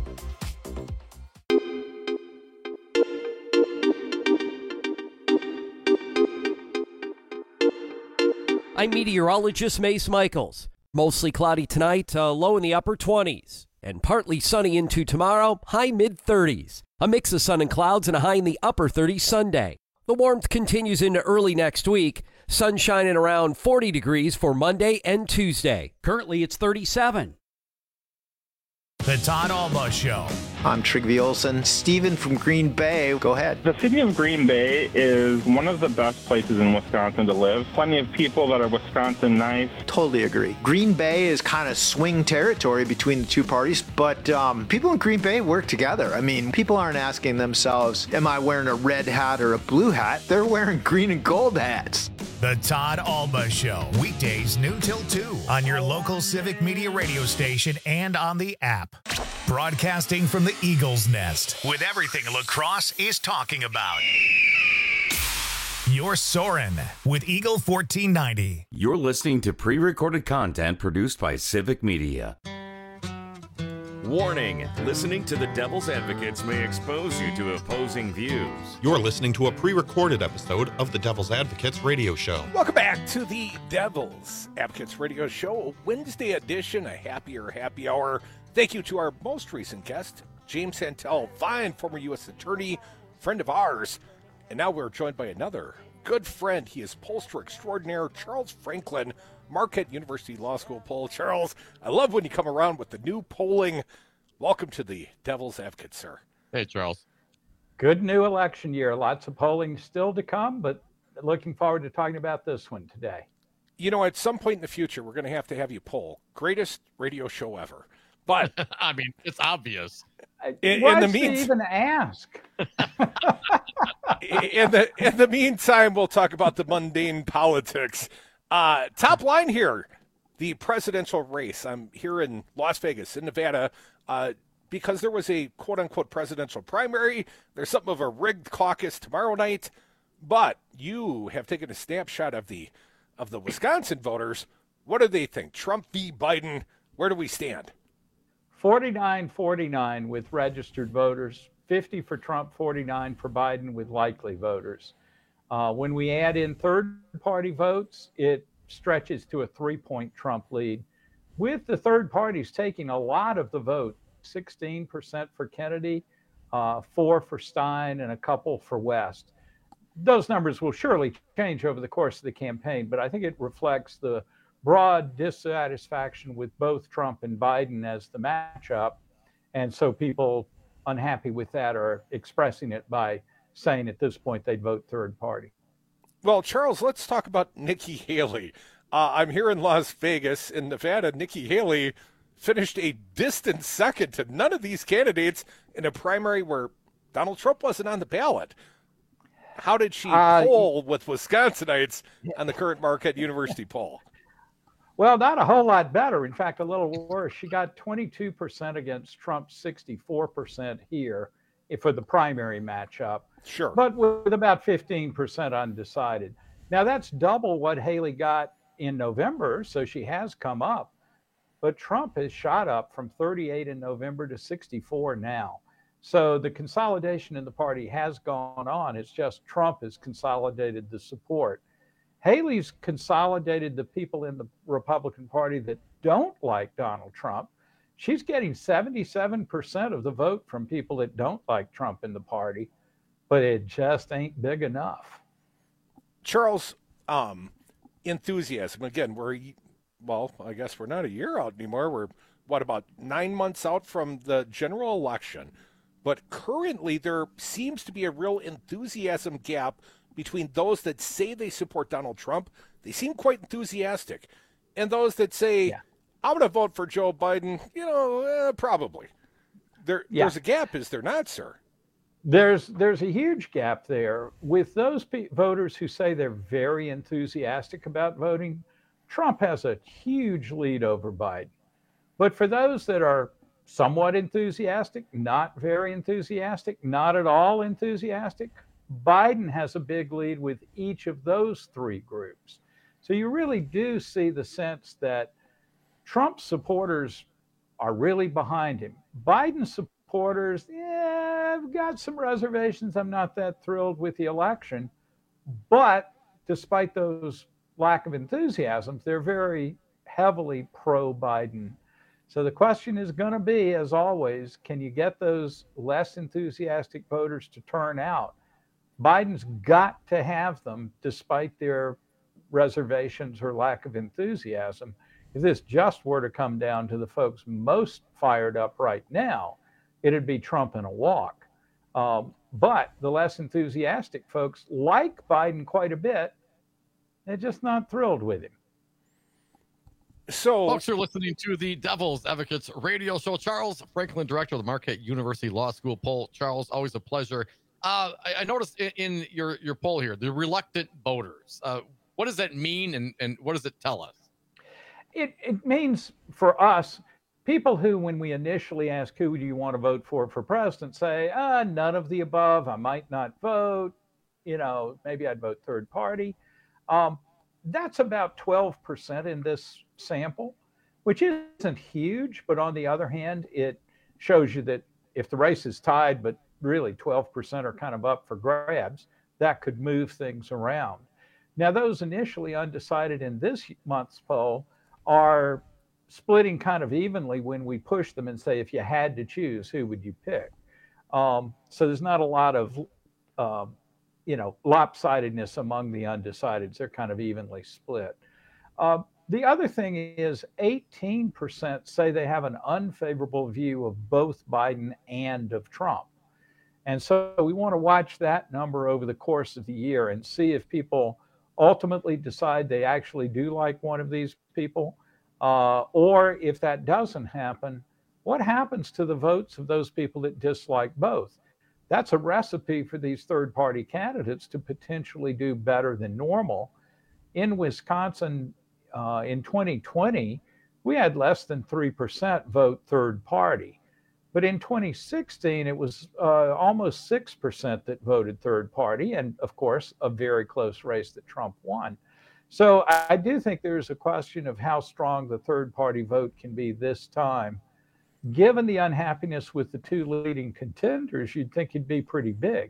I'm meteorologist Mace Michaels. Mostly cloudy tonight, low in the upper 20s. And partly sunny into tomorrow, high mid-30s. A mix of sun and clouds and a high in the upper 30s Sunday. The warmth continues into early next week. Sun shining around 40 degrees for Monday and Tuesday. Currently, it's 37. The Todd Alba Show. I'm Trygve Olsen. Steven from Green Bay. Go ahead. The city of Green Bay is one of the best places in Wisconsin to live. Plenty of people that are Wisconsin nice. Totally agree. Green Bay is kind of swing territory between the two parties, but people in Green Bay work together. I mean, people aren't asking themselves, am I wearing a red hat or a blue hat? They're wearing green and gold hats. The Todd Alba Show. Weekdays noon till 2 on your local Civic Media radio station and on the app. Broadcasting from the Eagle's Nest with everything La Crosse is talking about. You're soaring with Eagle 1490. You're listening to pre-recorded content produced by Civic Media. Warning, listening to the Devil's Advocates may expose you to opposing views. You're listening to a pre-recorded episode of the Devil's Advocates radio show. Welcome back to the Devil's Advocates radio show, a Wednesday edition, a happier happy hour. Thank you to our most recent guest, James Santel, fine former U.S. attorney, friend of ours. And now we're joined by another good friend. He is pollster extraordinaire Charles Franklin, Marquette University Law School poll. Charles, I love when you come around with the new polling. Welcome to the Devil's Advocate, sir. Hey, Charles. Good new election year. Lots of polling still to come, but looking forward to talking about this one today. You know, at some point in the future, we're going to have you poll. Greatest radio show ever. But I mean, it's obvious. In Why the should you meantime, even ask? in the meantime, we'll talk about the mundane politics. Top line here, the presidential race. I'm here in Las Vegas, in Nevada, because there was a quote-unquote presidential primary. There's something of a rigged caucus tomorrow night. But you have taken a snapshot of the Wisconsin voters. What do they think? Trump v. Biden, where do we stand? 49-49 with registered voters, 50 for Trump, 49 for Biden with likely voters. When we add in third-party votes, it stretches to a 3-point Trump lead, with the third parties taking a lot of the vote, 16% for Kennedy, 4 for Stein, and a couple for West. Those numbers will surely change over the course of the campaign, but I think it reflects the broad dissatisfaction with both Trump and Biden as the matchup. And so people unhappy with that are expressing it by saying at this point they'd vote third party. Well, Charles, let's talk about Nikki Haley. I'm here in Las Vegas. In Nevada, Nikki Haley finished a distant second to none of these candidates in a primary where Donald Trump wasn't on the ballot. How did she poll with Wisconsinites on the current Marquette University poll? Well, not a whole lot better. In fact, a little worse. She got 22% against Trump's 64% here for the primary matchup. Sure. But with about 15% undecided. Now, that's double what Haley got in November, so she has come up. But Trump has shot up from 38 in November to 64 now. So the consolidation in the party has gone on. It's just Trump has consolidated the support. Haley's consolidated the people in the Republican Party that don't like Donald Trump. She's getting 77% of the vote from people that don't like Trump in the party, but it just ain't big enough. Charles, enthusiasm. Again, I guess we're not a year out anymore. We're, about 9 months out from the general election. But currently, there seems to be a real enthusiasm gap between those that say they support Donald Trump. They seem quite enthusiastic. And those that say, I'm going to vote for Joe Biden, probably. There's a gap, is there not, sir? There's a huge gap there. With those voters who say they're very enthusiastic about voting, Trump has a huge lead over Biden. But for those that are somewhat enthusiastic, not very enthusiastic, not at all enthusiastic, Biden has a big lead with each of those three groups. So you really do see the sense that Trump supporters are really behind him. Biden supporters, I've got some reservations. I'm not that thrilled with the election. But despite those lack of enthusiasm, they're very heavily pro-Biden. So the question is going to be, as always, can you get those less enthusiastic voters to turn out? Biden's got to have them despite their reservations or lack of enthusiasm. If this just were to come down to the folks most fired up right now, it'd be Trump in a walk. But the less enthusiastic folks like Biden quite a bit. They're just not thrilled with him. So, folks are listening to the Devil's Advocates radio show. Charles Franklin, director of the Marquette University Law School poll. Charles, always a pleasure. I noticed in your poll here, the reluctant voters. What does that mean, and what does it tell us? It means for us, people who, when we initially ask who do you want to vote for president, say, none of the above. I might not vote. Maybe I'd vote third party. That's about 12% in this sample, which isn't huge. But on the other hand, it shows you that if the race is tied, but really 12% are kind of up for grabs, that could move things around. Now, those initially undecided in this month's poll are splitting kind of evenly when we push them and say, if you had to choose, who would you pick? So there's not a lot of lopsidedness among the undecideds. They're kind of evenly split. The other thing is 18% say they have an unfavorable view of both Biden and of Trump. And so we want to watch that number over the course of the year and see if people ultimately decide they actually do like one of these people, or if that doesn't happen, what happens to the votes of those people that dislike both? That's a recipe for these third-party candidates to potentially do better than normal. In Wisconsin, in 2020, we had less than 3% vote third party. But in 2016, it was almost 6% that voted third party, and of course, a very close race that Trump won. So I do think there's a question of how strong the third party vote can be this time. Given the unhappiness with the two leading contenders, you'd think it'd be pretty big.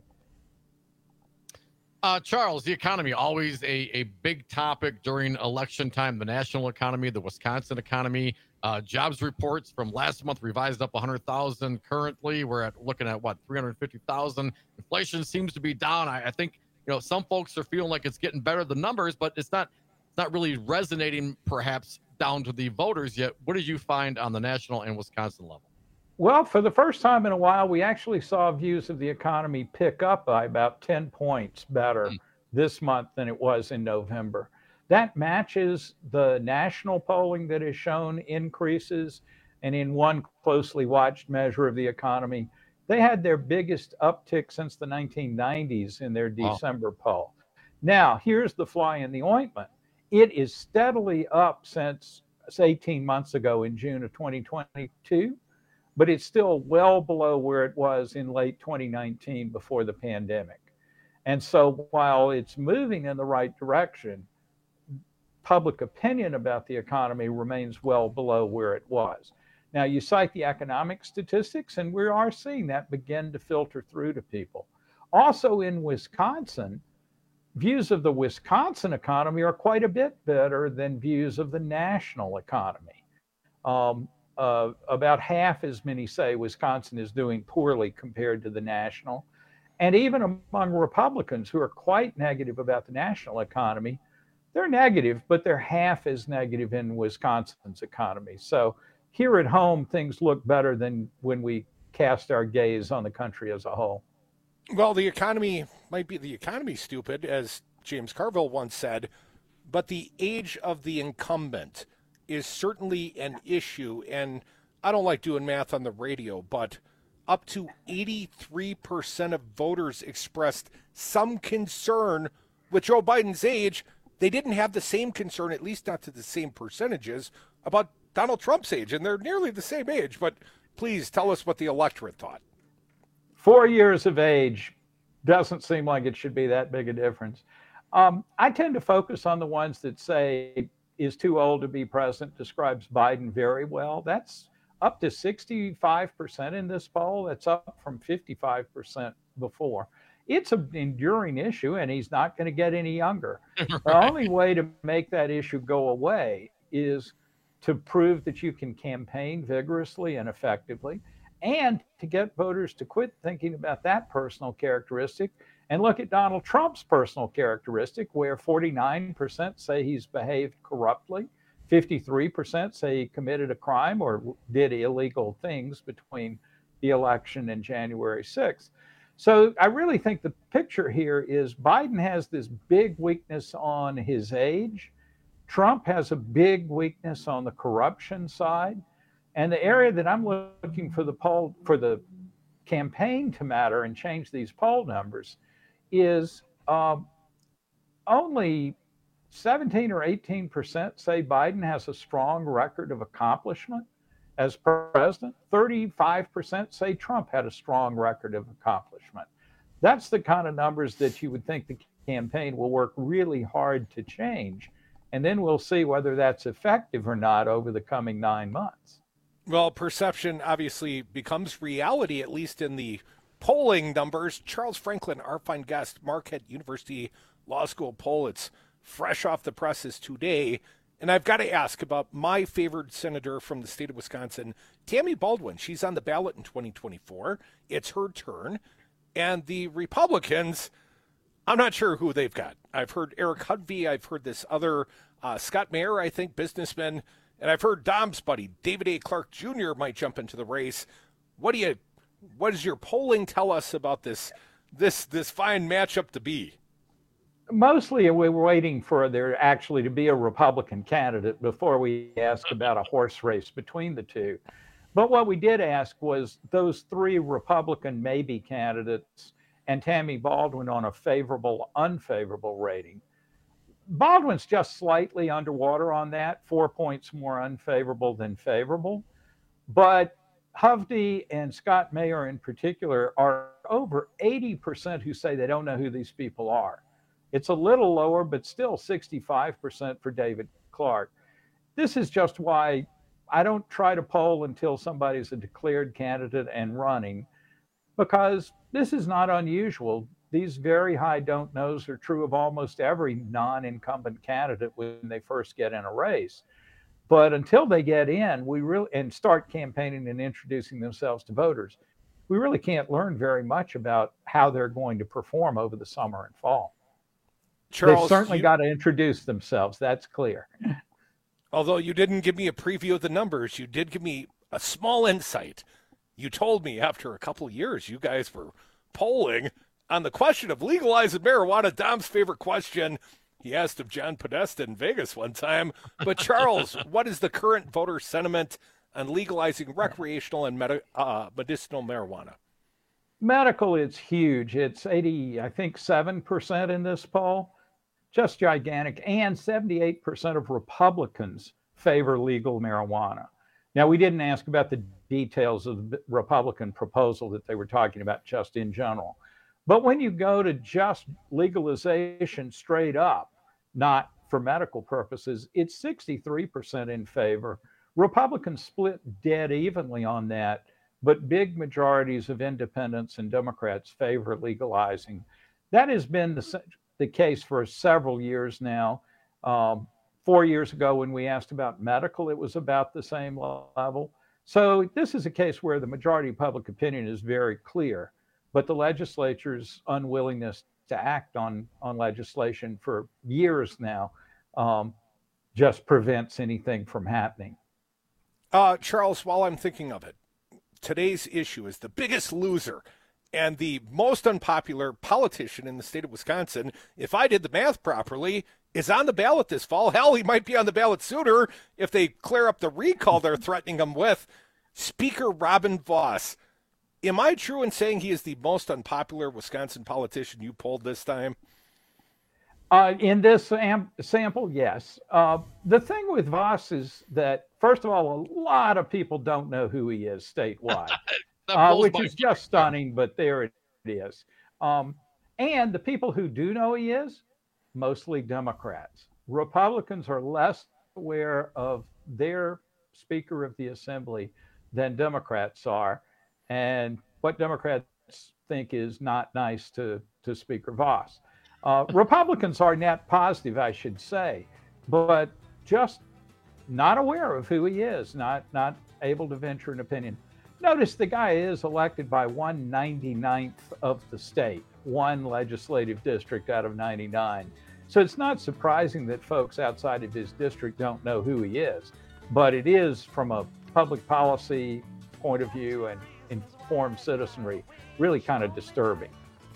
Charles, the economy, always a big topic during election time. The national economy, the Wisconsin economy, jobs reports from last month revised up 100,000. Currently, we're looking at 350,000. Inflation seems to be down. I think some folks are feeling like it's getting better, the numbers, but it's not really resonating perhaps down to the voters yet. What did you find on the national and Wisconsin level? Well, for the first time in a while, we actually saw views of the economy pick up by about 10 points better this month than it was in November. That matches the national polling that has shown increases. And in one closely watched measure of the economy, they had their biggest uptick since the 1990s in their December poll. Now, here's the fly in the ointment. It is steadily up since 18 months ago in June of 2022. But it's still well below where it was in late 2019 before the pandemic. And so while it's moving in the right direction, public opinion about the economy remains well below where it was. Now, you cite the economic statistics, and we are seeing that begin to filter through to people. Also in Wisconsin, views of the Wisconsin economy are quite a bit better than views of the national economy. About half as many say Wisconsin is doing poorly compared to the national. And even among Republicans who are quite negative about the national economy, they're negative, but they're half as negative in Wisconsin's economy. So here at home, things look better than when we cast our gaze on the country as a whole. Well, the economy might be the economy stupid, as James Carville once said, but the age of the incumbent is certainly an issue. And I don't like doing math on the radio, but up to 83% of voters expressed some concern with Joe Biden's age. They didn't have the same concern, at least not to the same percentages, about Donald Trump's age. And they're nearly the same age. But please tell us what the electorate thought. 4 years of age doesn't seem like it should be that big a difference. I tend to focus on the ones that say is too old to be president, describes Biden very well. That's up to 65% in this poll. That's up from 55% before. It's an enduring issue, and he's not going to get any younger. Right. The only way to make that issue go away is to prove that you can campaign vigorously and effectively, and to get voters to quit thinking about that personal characteristic and look at Donald Trump's personal characteristic, where 49% say he's behaved corruptly, 53% say he committed a crime or did illegal things between the election and January 6th. So I really think the picture here is Biden has this big weakness on his age. Trump has a big weakness on the corruption side. And the area that I'm looking for the campaign to matter and change these poll numbers is only 17 or 18% say Biden has a strong record of accomplishment as president. 35% say Trump had a strong record of accomplishment. That's the kind of numbers that you would think the campaign will work really hard to change. And then we'll see whether that's effective or not over the coming 9 months. Well, perception obviously becomes reality, at least in the polling numbers. Charles Franklin, our fine guest, Marquette University Law School poll. It's fresh off the presses today. And I've got to ask about my favorite senator from the state of Wisconsin, Tammy Baldwin. She's on the ballot in 2024. It's her turn. And the Republicans, I'm not sure who they've got. I've heard Eric Hudvey. I've heard this other Scott Mayer, I think, businessman. And I've heard Dom's buddy, David A. Clark Jr., might jump into the race. What does your polling tell us about this fine matchup to be? Mostly we're waiting for there actually to be a Republican candidate before we ask about a horse race between the two. But what we did ask was those three Republican maybe candidates and Tammy Baldwin on a favorable, unfavorable rating. Baldwin's just slightly underwater on that, 4 points more unfavorable than favorable. But Hovde and Scott Mayer in particular are over 80% who say they don't know who these people are. It's a little lower, but still 65% for David Clark. This is just why I don't try to poll until somebody's a declared candidate and running, because this is not unusual. These very high don't knows are true of almost every non-incumbent candidate when they first get in a race. But until they get in, and start campaigning and introducing themselves to voters, we really can't learn very much about how they're going to perform over the summer and fall. Charles, they've certainly got to introduce themselves. That's clear. Although you didn't give me a preview of the numbers, you did give me a small insight. You told me after a couple of years, you guys were polling on the question of legalizing marijuana. Dom's favorite question. He asked of John Podesta in Vegas one time. But Charles, what is the current voter sentiment on legalizing recreational and medicinal marijuana? Medical, it's huge. It's 7% in this poll. Just gigantic. And 78% of Republicans favor legal marijuana. Now, we didn't ask about the details of the Republican proposal that they were talking about just in general. But when you go to just legalization straight up, not for medical purposes, it's 63% in favor. Republicans split dead evenly on that, but big majorities of independents and Democrats favor legalizing. That has been the case for several years now. 4 years ago, when we asked about medical, it was about the same level. So this is a case where the majority of public opinion is very clear, but the legislature's unwillingness to act on legislation for years now just prevents anything from happening. Charles, while I'm thinking of it, today's issue is the biggest loser and the most unpopular politician in the state of Wisconsin, if I did the math properly, is on the ballot this fall. Hell, he might be on the ballot sooner if they clear up the recall they're threatening him with. Speaker Robin Vos. Am I true in saying he is the most unpopular Wisconsin politician you polled this time? In this sample, yes. The thing with Vos is that, first of all, a lot of people don't know who he is statewide, which is just stunning, but there it is. And the people who do know he is, mostly Democrats. Republicans are less aware of their Speaker of the Assembly than Democrats are, and what Democrats think is not nice to Speaker Vos. Republicans are net positive, I should say, but just not aware of who he is, not able to venture an opinion. Notice the guy is elected by 1/99th of the state, one legislative district out of 99. So it's not surprising that folks outside of his district don't know who he is, but it is, from a public policy point of view and informed citizenry, really kind of disturbing.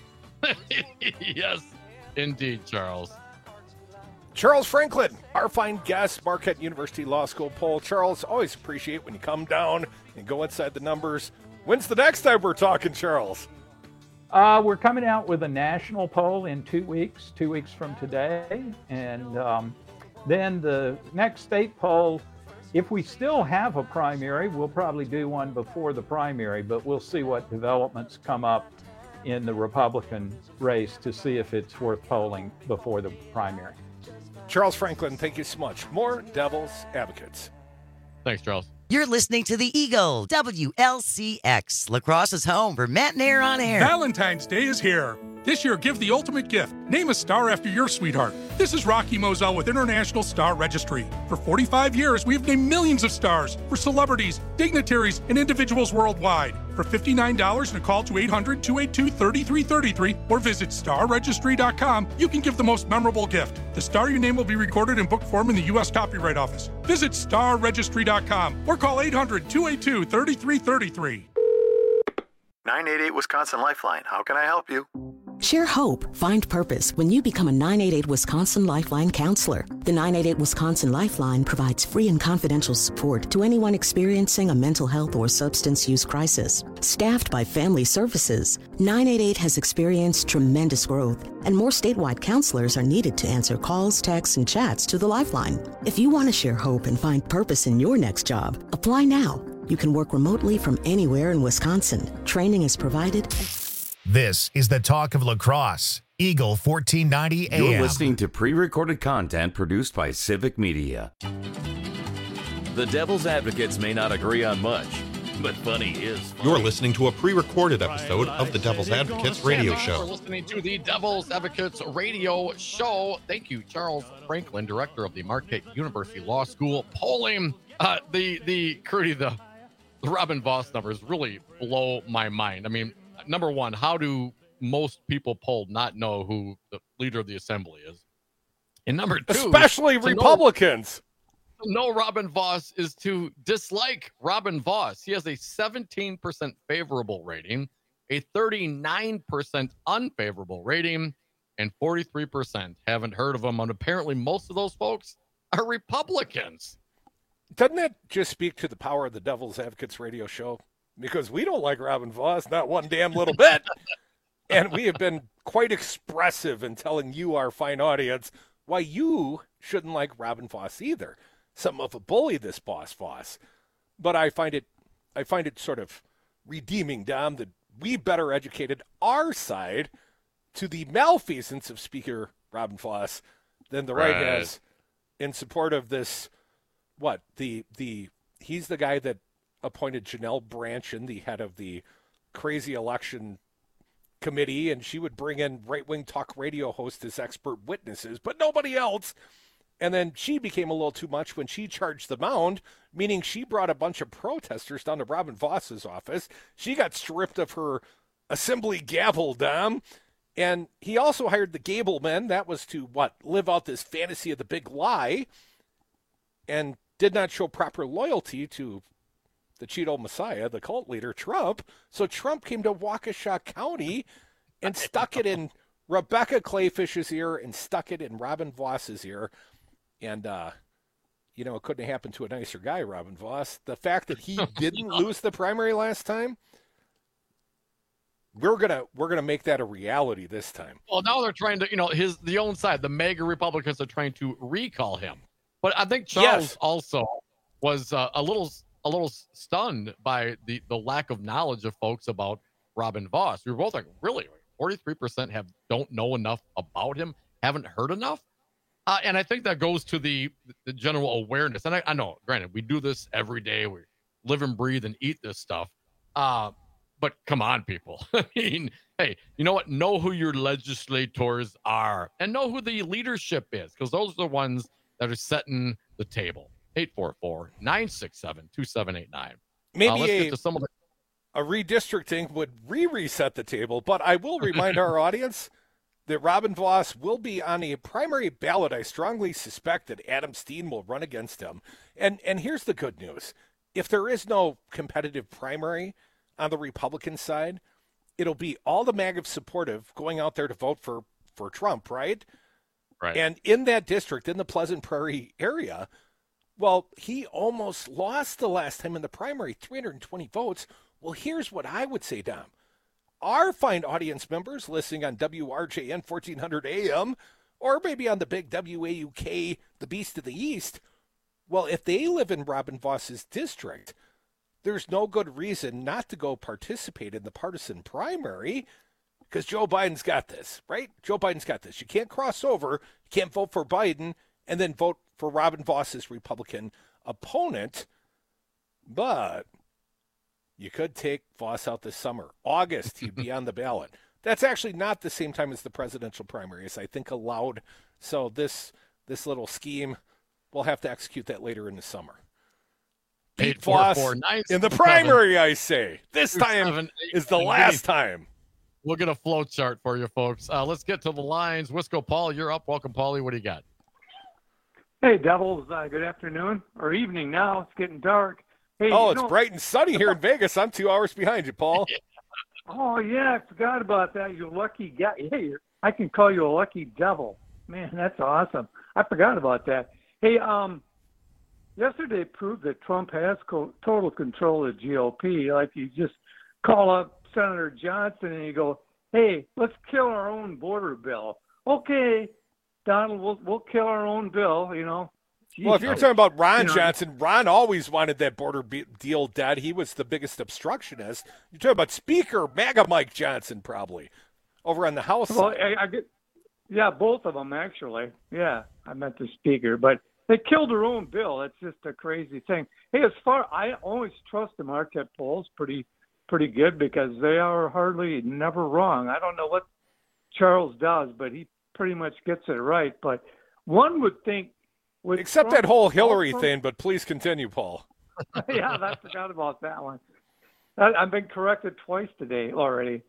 Yes, indeed, Charles. Charles Franklin, our fine guest, Marquette University Law School poll. Charles, always appreciate when you come down and go inside the numbers. When's the next time we're talking, Charles? We're coming out with a national poll in 2 weeks, 2 weeks from today. And then the next state poll, if we still have a primary, we'll probably do one before the primary, but we'll see what developments come up in the Republican race to see if it's worth polling before the primary. Charles Franklin, thank you so much. More Devil's Advocates. Thanks, Charles. You're listening to the Eagle, WLCX, La Crosse's home for Matt and Air on Air. Valentine's Day is here. This year, give the ultimate gift. Name a star after your sweetheart. This is Rocky Moselle with International Star Registry. For 45 years, we have named millions of stars for celebrities, dignitaries, and individuals worldwide. For $59 and a call to 800-282-3333 or visit starregistry.com, you can give the most memorable gift. The star your name will be recorded in book form in the U.S. Copyright Office. Visit starregistry.com or call 800-282-3333. 988 Wisconsin Lifeline. How can I help you? Share hope, find purpose when you become a 988 Wisconsin Lifeline counselor. The 988 Wisconsin Lifeline provides free and confidential support to anyone experiencing a mental health or substance use crisis. Staffed by Family Services, 988 has experienced tremendous growth, and more statewide counselors are needed to answer calls, texts, and chats to the Lifeline. If you want to share hope and find purpose in your next job, apply now. You can work remotely from anywhere in Wisconsin. Training is provided. This is the talk of La Crosse. Eagle 1490 AM. You're listening to pre-recorded content produced by Civic Media. The Devil's Advocates may not agree on much, but funny is funny. You're listening to a pre-recorded episode of the Devil's Advocates radio show. We're listening to the Devil's Advocates radio show. Thank you, Charles Franklin, director of the Marquette University Law School. Polling the Robin Vos numbers really blow my mind. I mean, number one, how do most people polled not know who the leader of the assembly is? And number two, especially Republicans. No, Robin Vos is to dislike Robin Vos. He has a 17% favorable rating, a 39% unfavorable rating, and 43% haven't heard of him. And apparently most of those folks are Republicans. Doesn't that just speak to the power of the Devil's Advocates radio show? Because we don't like Robin Vos, not one damn little bit. And we have been quite expressive in telling you, our fine audience, why you shouldn't like Robin Vos either. Some of a bully, this boss Vos. But I find it sort of redeeming, Dom, that we better educated our side to the malfeasance of Speaker Robin Vos than the right has in support of this. What he's the guy that appointed Janelle Branchen, the head of the crazy election committee, and she would bring in right-wing talk radio hosts as expert witnesses, but nobody else. And then she became a little too much when she charged the mound, meaning she brought a bunch of protesters down to Robin Vos's office. She got stripped of her assembly gavel, Dom. And he also hired the Gablemen. That was to, live out this fantasy of the big lie, and did not show proper loyalty to the Cheeto Messiah, the cult leader, Trump. So Trump came to Waukesha County and stuck it in Rebecca Clayfish's ear and stuck it in Robin Vos's ear. And, it couldn't have happened to a nicer guy, Robin Vos. The fact that he didn't lose the primary last time, we're gonna make that a reality this time. Well, now they're trying to, the own side, the MAGA Republicans are trying to recall him. But I think Charles also was a little stunned by the lack of knowledge of folks about Robin Vos. We were both like, really? 43% don't know enough about him, haven't heard enough? And I think that goes to the general awareness. And I know, granted, we do this every day. We live and breathe and eat this stuff. But come on, people. I mean, hey, you know what? Know who your legislators are and know who the leadership is, because those are the ones that are setting the table. 844-967-2789. Maybe a redistricting would reset the table, but I will remind our audience that Robin Vos will be on a primary ballot. I strongly suspect that Adam Steen will run against him. And here's the good news. If there is no competitive primary on the Republican side, it'll be all the MAGA supportive going out there to vote for Trump, right? Right. And in that district, in the Pleasant Prairie area, well, he almost lost the last time in the primary, 320 votes. Well, here's what I would say, Dom. Our fine audience members listening on WRJN 1400 AM, or maybe on the big WAUK, the Beast of the East, well, if they live in Robin Vos's district, there's no good reason not to go participate in the partisan primary, because Joe Biden's got this, right? Joe Biden's got this. You can't cross over. You can't vote for Biden and then vote for Robin Vos's Republican opponent. But you could take Vos out this summer. August, he'd be on the ballot. That's actually not the same time as the presidential primaries, I think, allowed. So this little scheme, we'll have to execute that later in the summer. Pete Voss in the primary, I say. This time is the last time. We'll get a flow chart for you, folks. Let's get to the lines. Wisco Paul, you're up. Welcome, Paulie. What do you got? Hey, Devils. Good afternoon or evening now. It's getting dark. Hey, it's bright and sunny here in Vegas. I'm 2 hours behind you, Paul. Oh, yeah, I forgot about that. You lucky guy. Hey, I can call you a lucky devil. Man, that's awesome. I forgot about that. Hey, yesterday proved that Trump has total control of the GOP. Like, you just call up Senator Johnson and you go, hey, let's kill our own border bill. Okay, Donald, we'll kill our own bill, you know. Jeez, well, if you're talking about Ron Johnson, Ron always wanted that border deal dead. He was the biggest obstructionist. You're talking about Speaker MAGA Mike Johnson, probably, over on the House well, side. Yeah, both of them, actually. Yeah, I meant the Speaker. But they killed their own bill. It's just a crazy thing. Hey, I always trust the Marquette polls pretty good because they are hardly never wrong. I don't know what Charles does, but he pretty much gets it right. But one would think, except Trump, that whole Hillary thing, but please continue, Paul. Yeah, I forgot about that one. I've been corrected twice today already.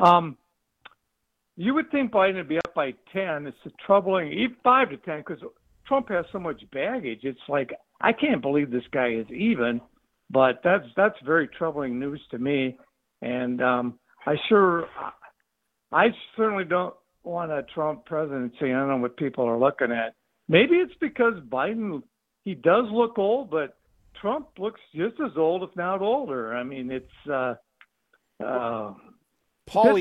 You would think Biden would be up by 10. It's troubling, even 5 to 10, because Trump has so much baggage. It's like, I can't believe this guy is even, but that's very troubling news to me. And I certainly don't want a Trump presidency. I don't know what people are looking at. Maybe it's because Biden, he does look old, but Trump looks just as old, if not older. I mean, it's Paulie,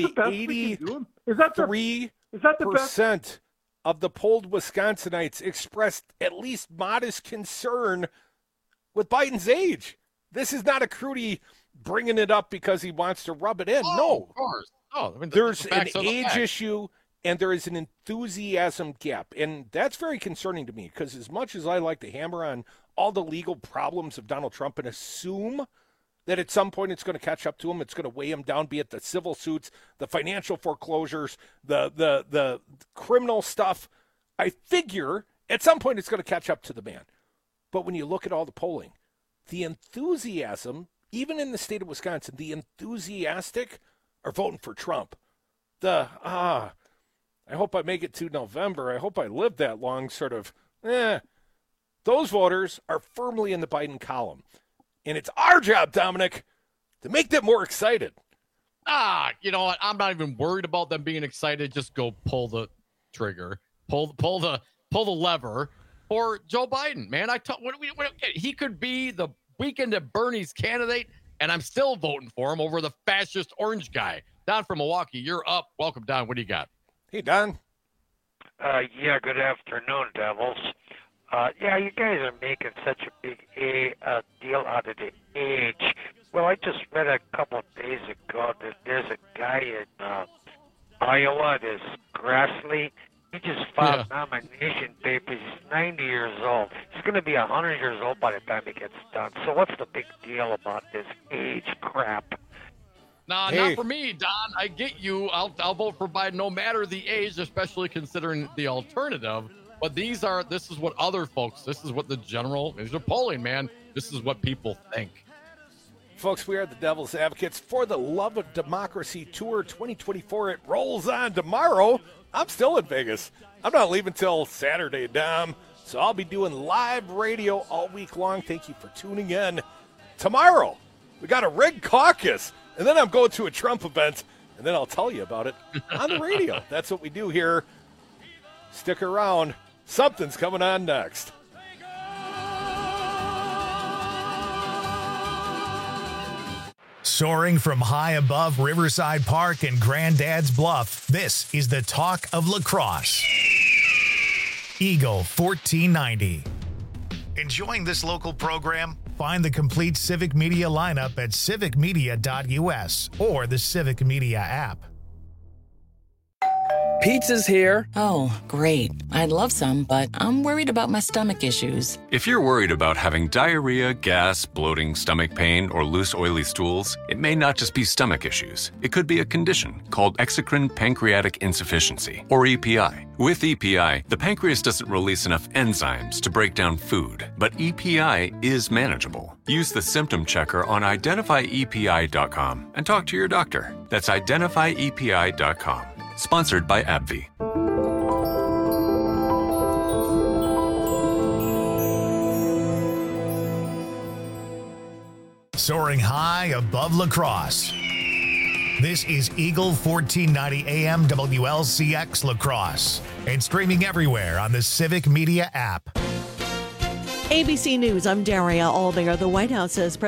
83% of the polled Wisconsinites expressed at least modest concern with Biden's age. This is not a Crudy bringing it up because he wants to rub it in. No. Of course. No, I mean, there's an age issue and there is an enthusiasm gap. And that's very concerning to me because as much as I like to hammer on all the legal problems of Donald Trump and assume that at some point it's going to catch up to him, it's going to weigh him down, be it the civil suits, the financial foreclosures, the criminal stuff, I figure at some point it's going to catch up to the man. But when you look at all the polling, the enthusiasm, even in the state of Wisconsin, the enthusiastic are voting for Trump. I hope I make it to November. I hope I live that long sort of, those voters are firmly in the Biden column. And it's our job, Dominic, to make them more excited. You know what? I'm not even worried about them being excited. Just go pull the trigger, pull the lever for Joe Biden, man. He could be the Weekend at Bernie's candidate, and I'm still voting for him over the fascist orange guy. Don from Milwaukee, you're up. Welcome, Don. What do you got? Hey, Don. Yeah, good afternoon, Devils. You guys are making such a big deal out of the age. Well, I just read a couple of days ago that there's a guy in Iowa, this Grassley. He just filed nomination papers. He's 90 years old. He's going to be 100 years old by the time he gets done. So what's the big deal about this age crap? Nah, not for me, Don. I get you. I'll vote for Biden no matter the age, especially considering the alternative. But this is what other folks, this is what these are polling, man. This is what people think. Folks, we are the Devil's Advocates for the Love of Democracy Tour 2024. It rolls on tomorrow. I'm still in Vegas. I'm not leaving till Saturday, Dom. So I'll be doing live radio all week long. Thank you for tuning in. Tomorrow, we got a rig caucus. And then I'm going to a Trump event. And then I'll tell you about it on the radio. That's what we do here. Stick around. Something's coming on next. Soaring from high above Riverside Park and Granddad's Bluff, this is the talk of lacrosse. Eagle 1490. Enjoying this local program? Find the complete Civic Media lineup at civicmedia.us or the Civic Media app. Pizza's here. Oh, great. I'd love some, but I'm worried about my stomach issues. If you're worried about having diarrhea, gas, bloating, stomach pain, or loose, oily stools, it may not just be stomach issues. It could be a condition called exocrine pancreatic insufficiency, or EPI. With EPI, the pancreas doesn't release enough enzymes to break down food, but EPI is manageable. Use the symptom checker on identifyepi.com and talk to your doctor. That's identifyepi.com. Sponsored by AbbVie. Soaring high above La Crosse. This is Eagle 1490 AM WLCX La Crosse and streaming everywhere on the Civic Media app. ABC News, I'm Daria Albinger. The White House says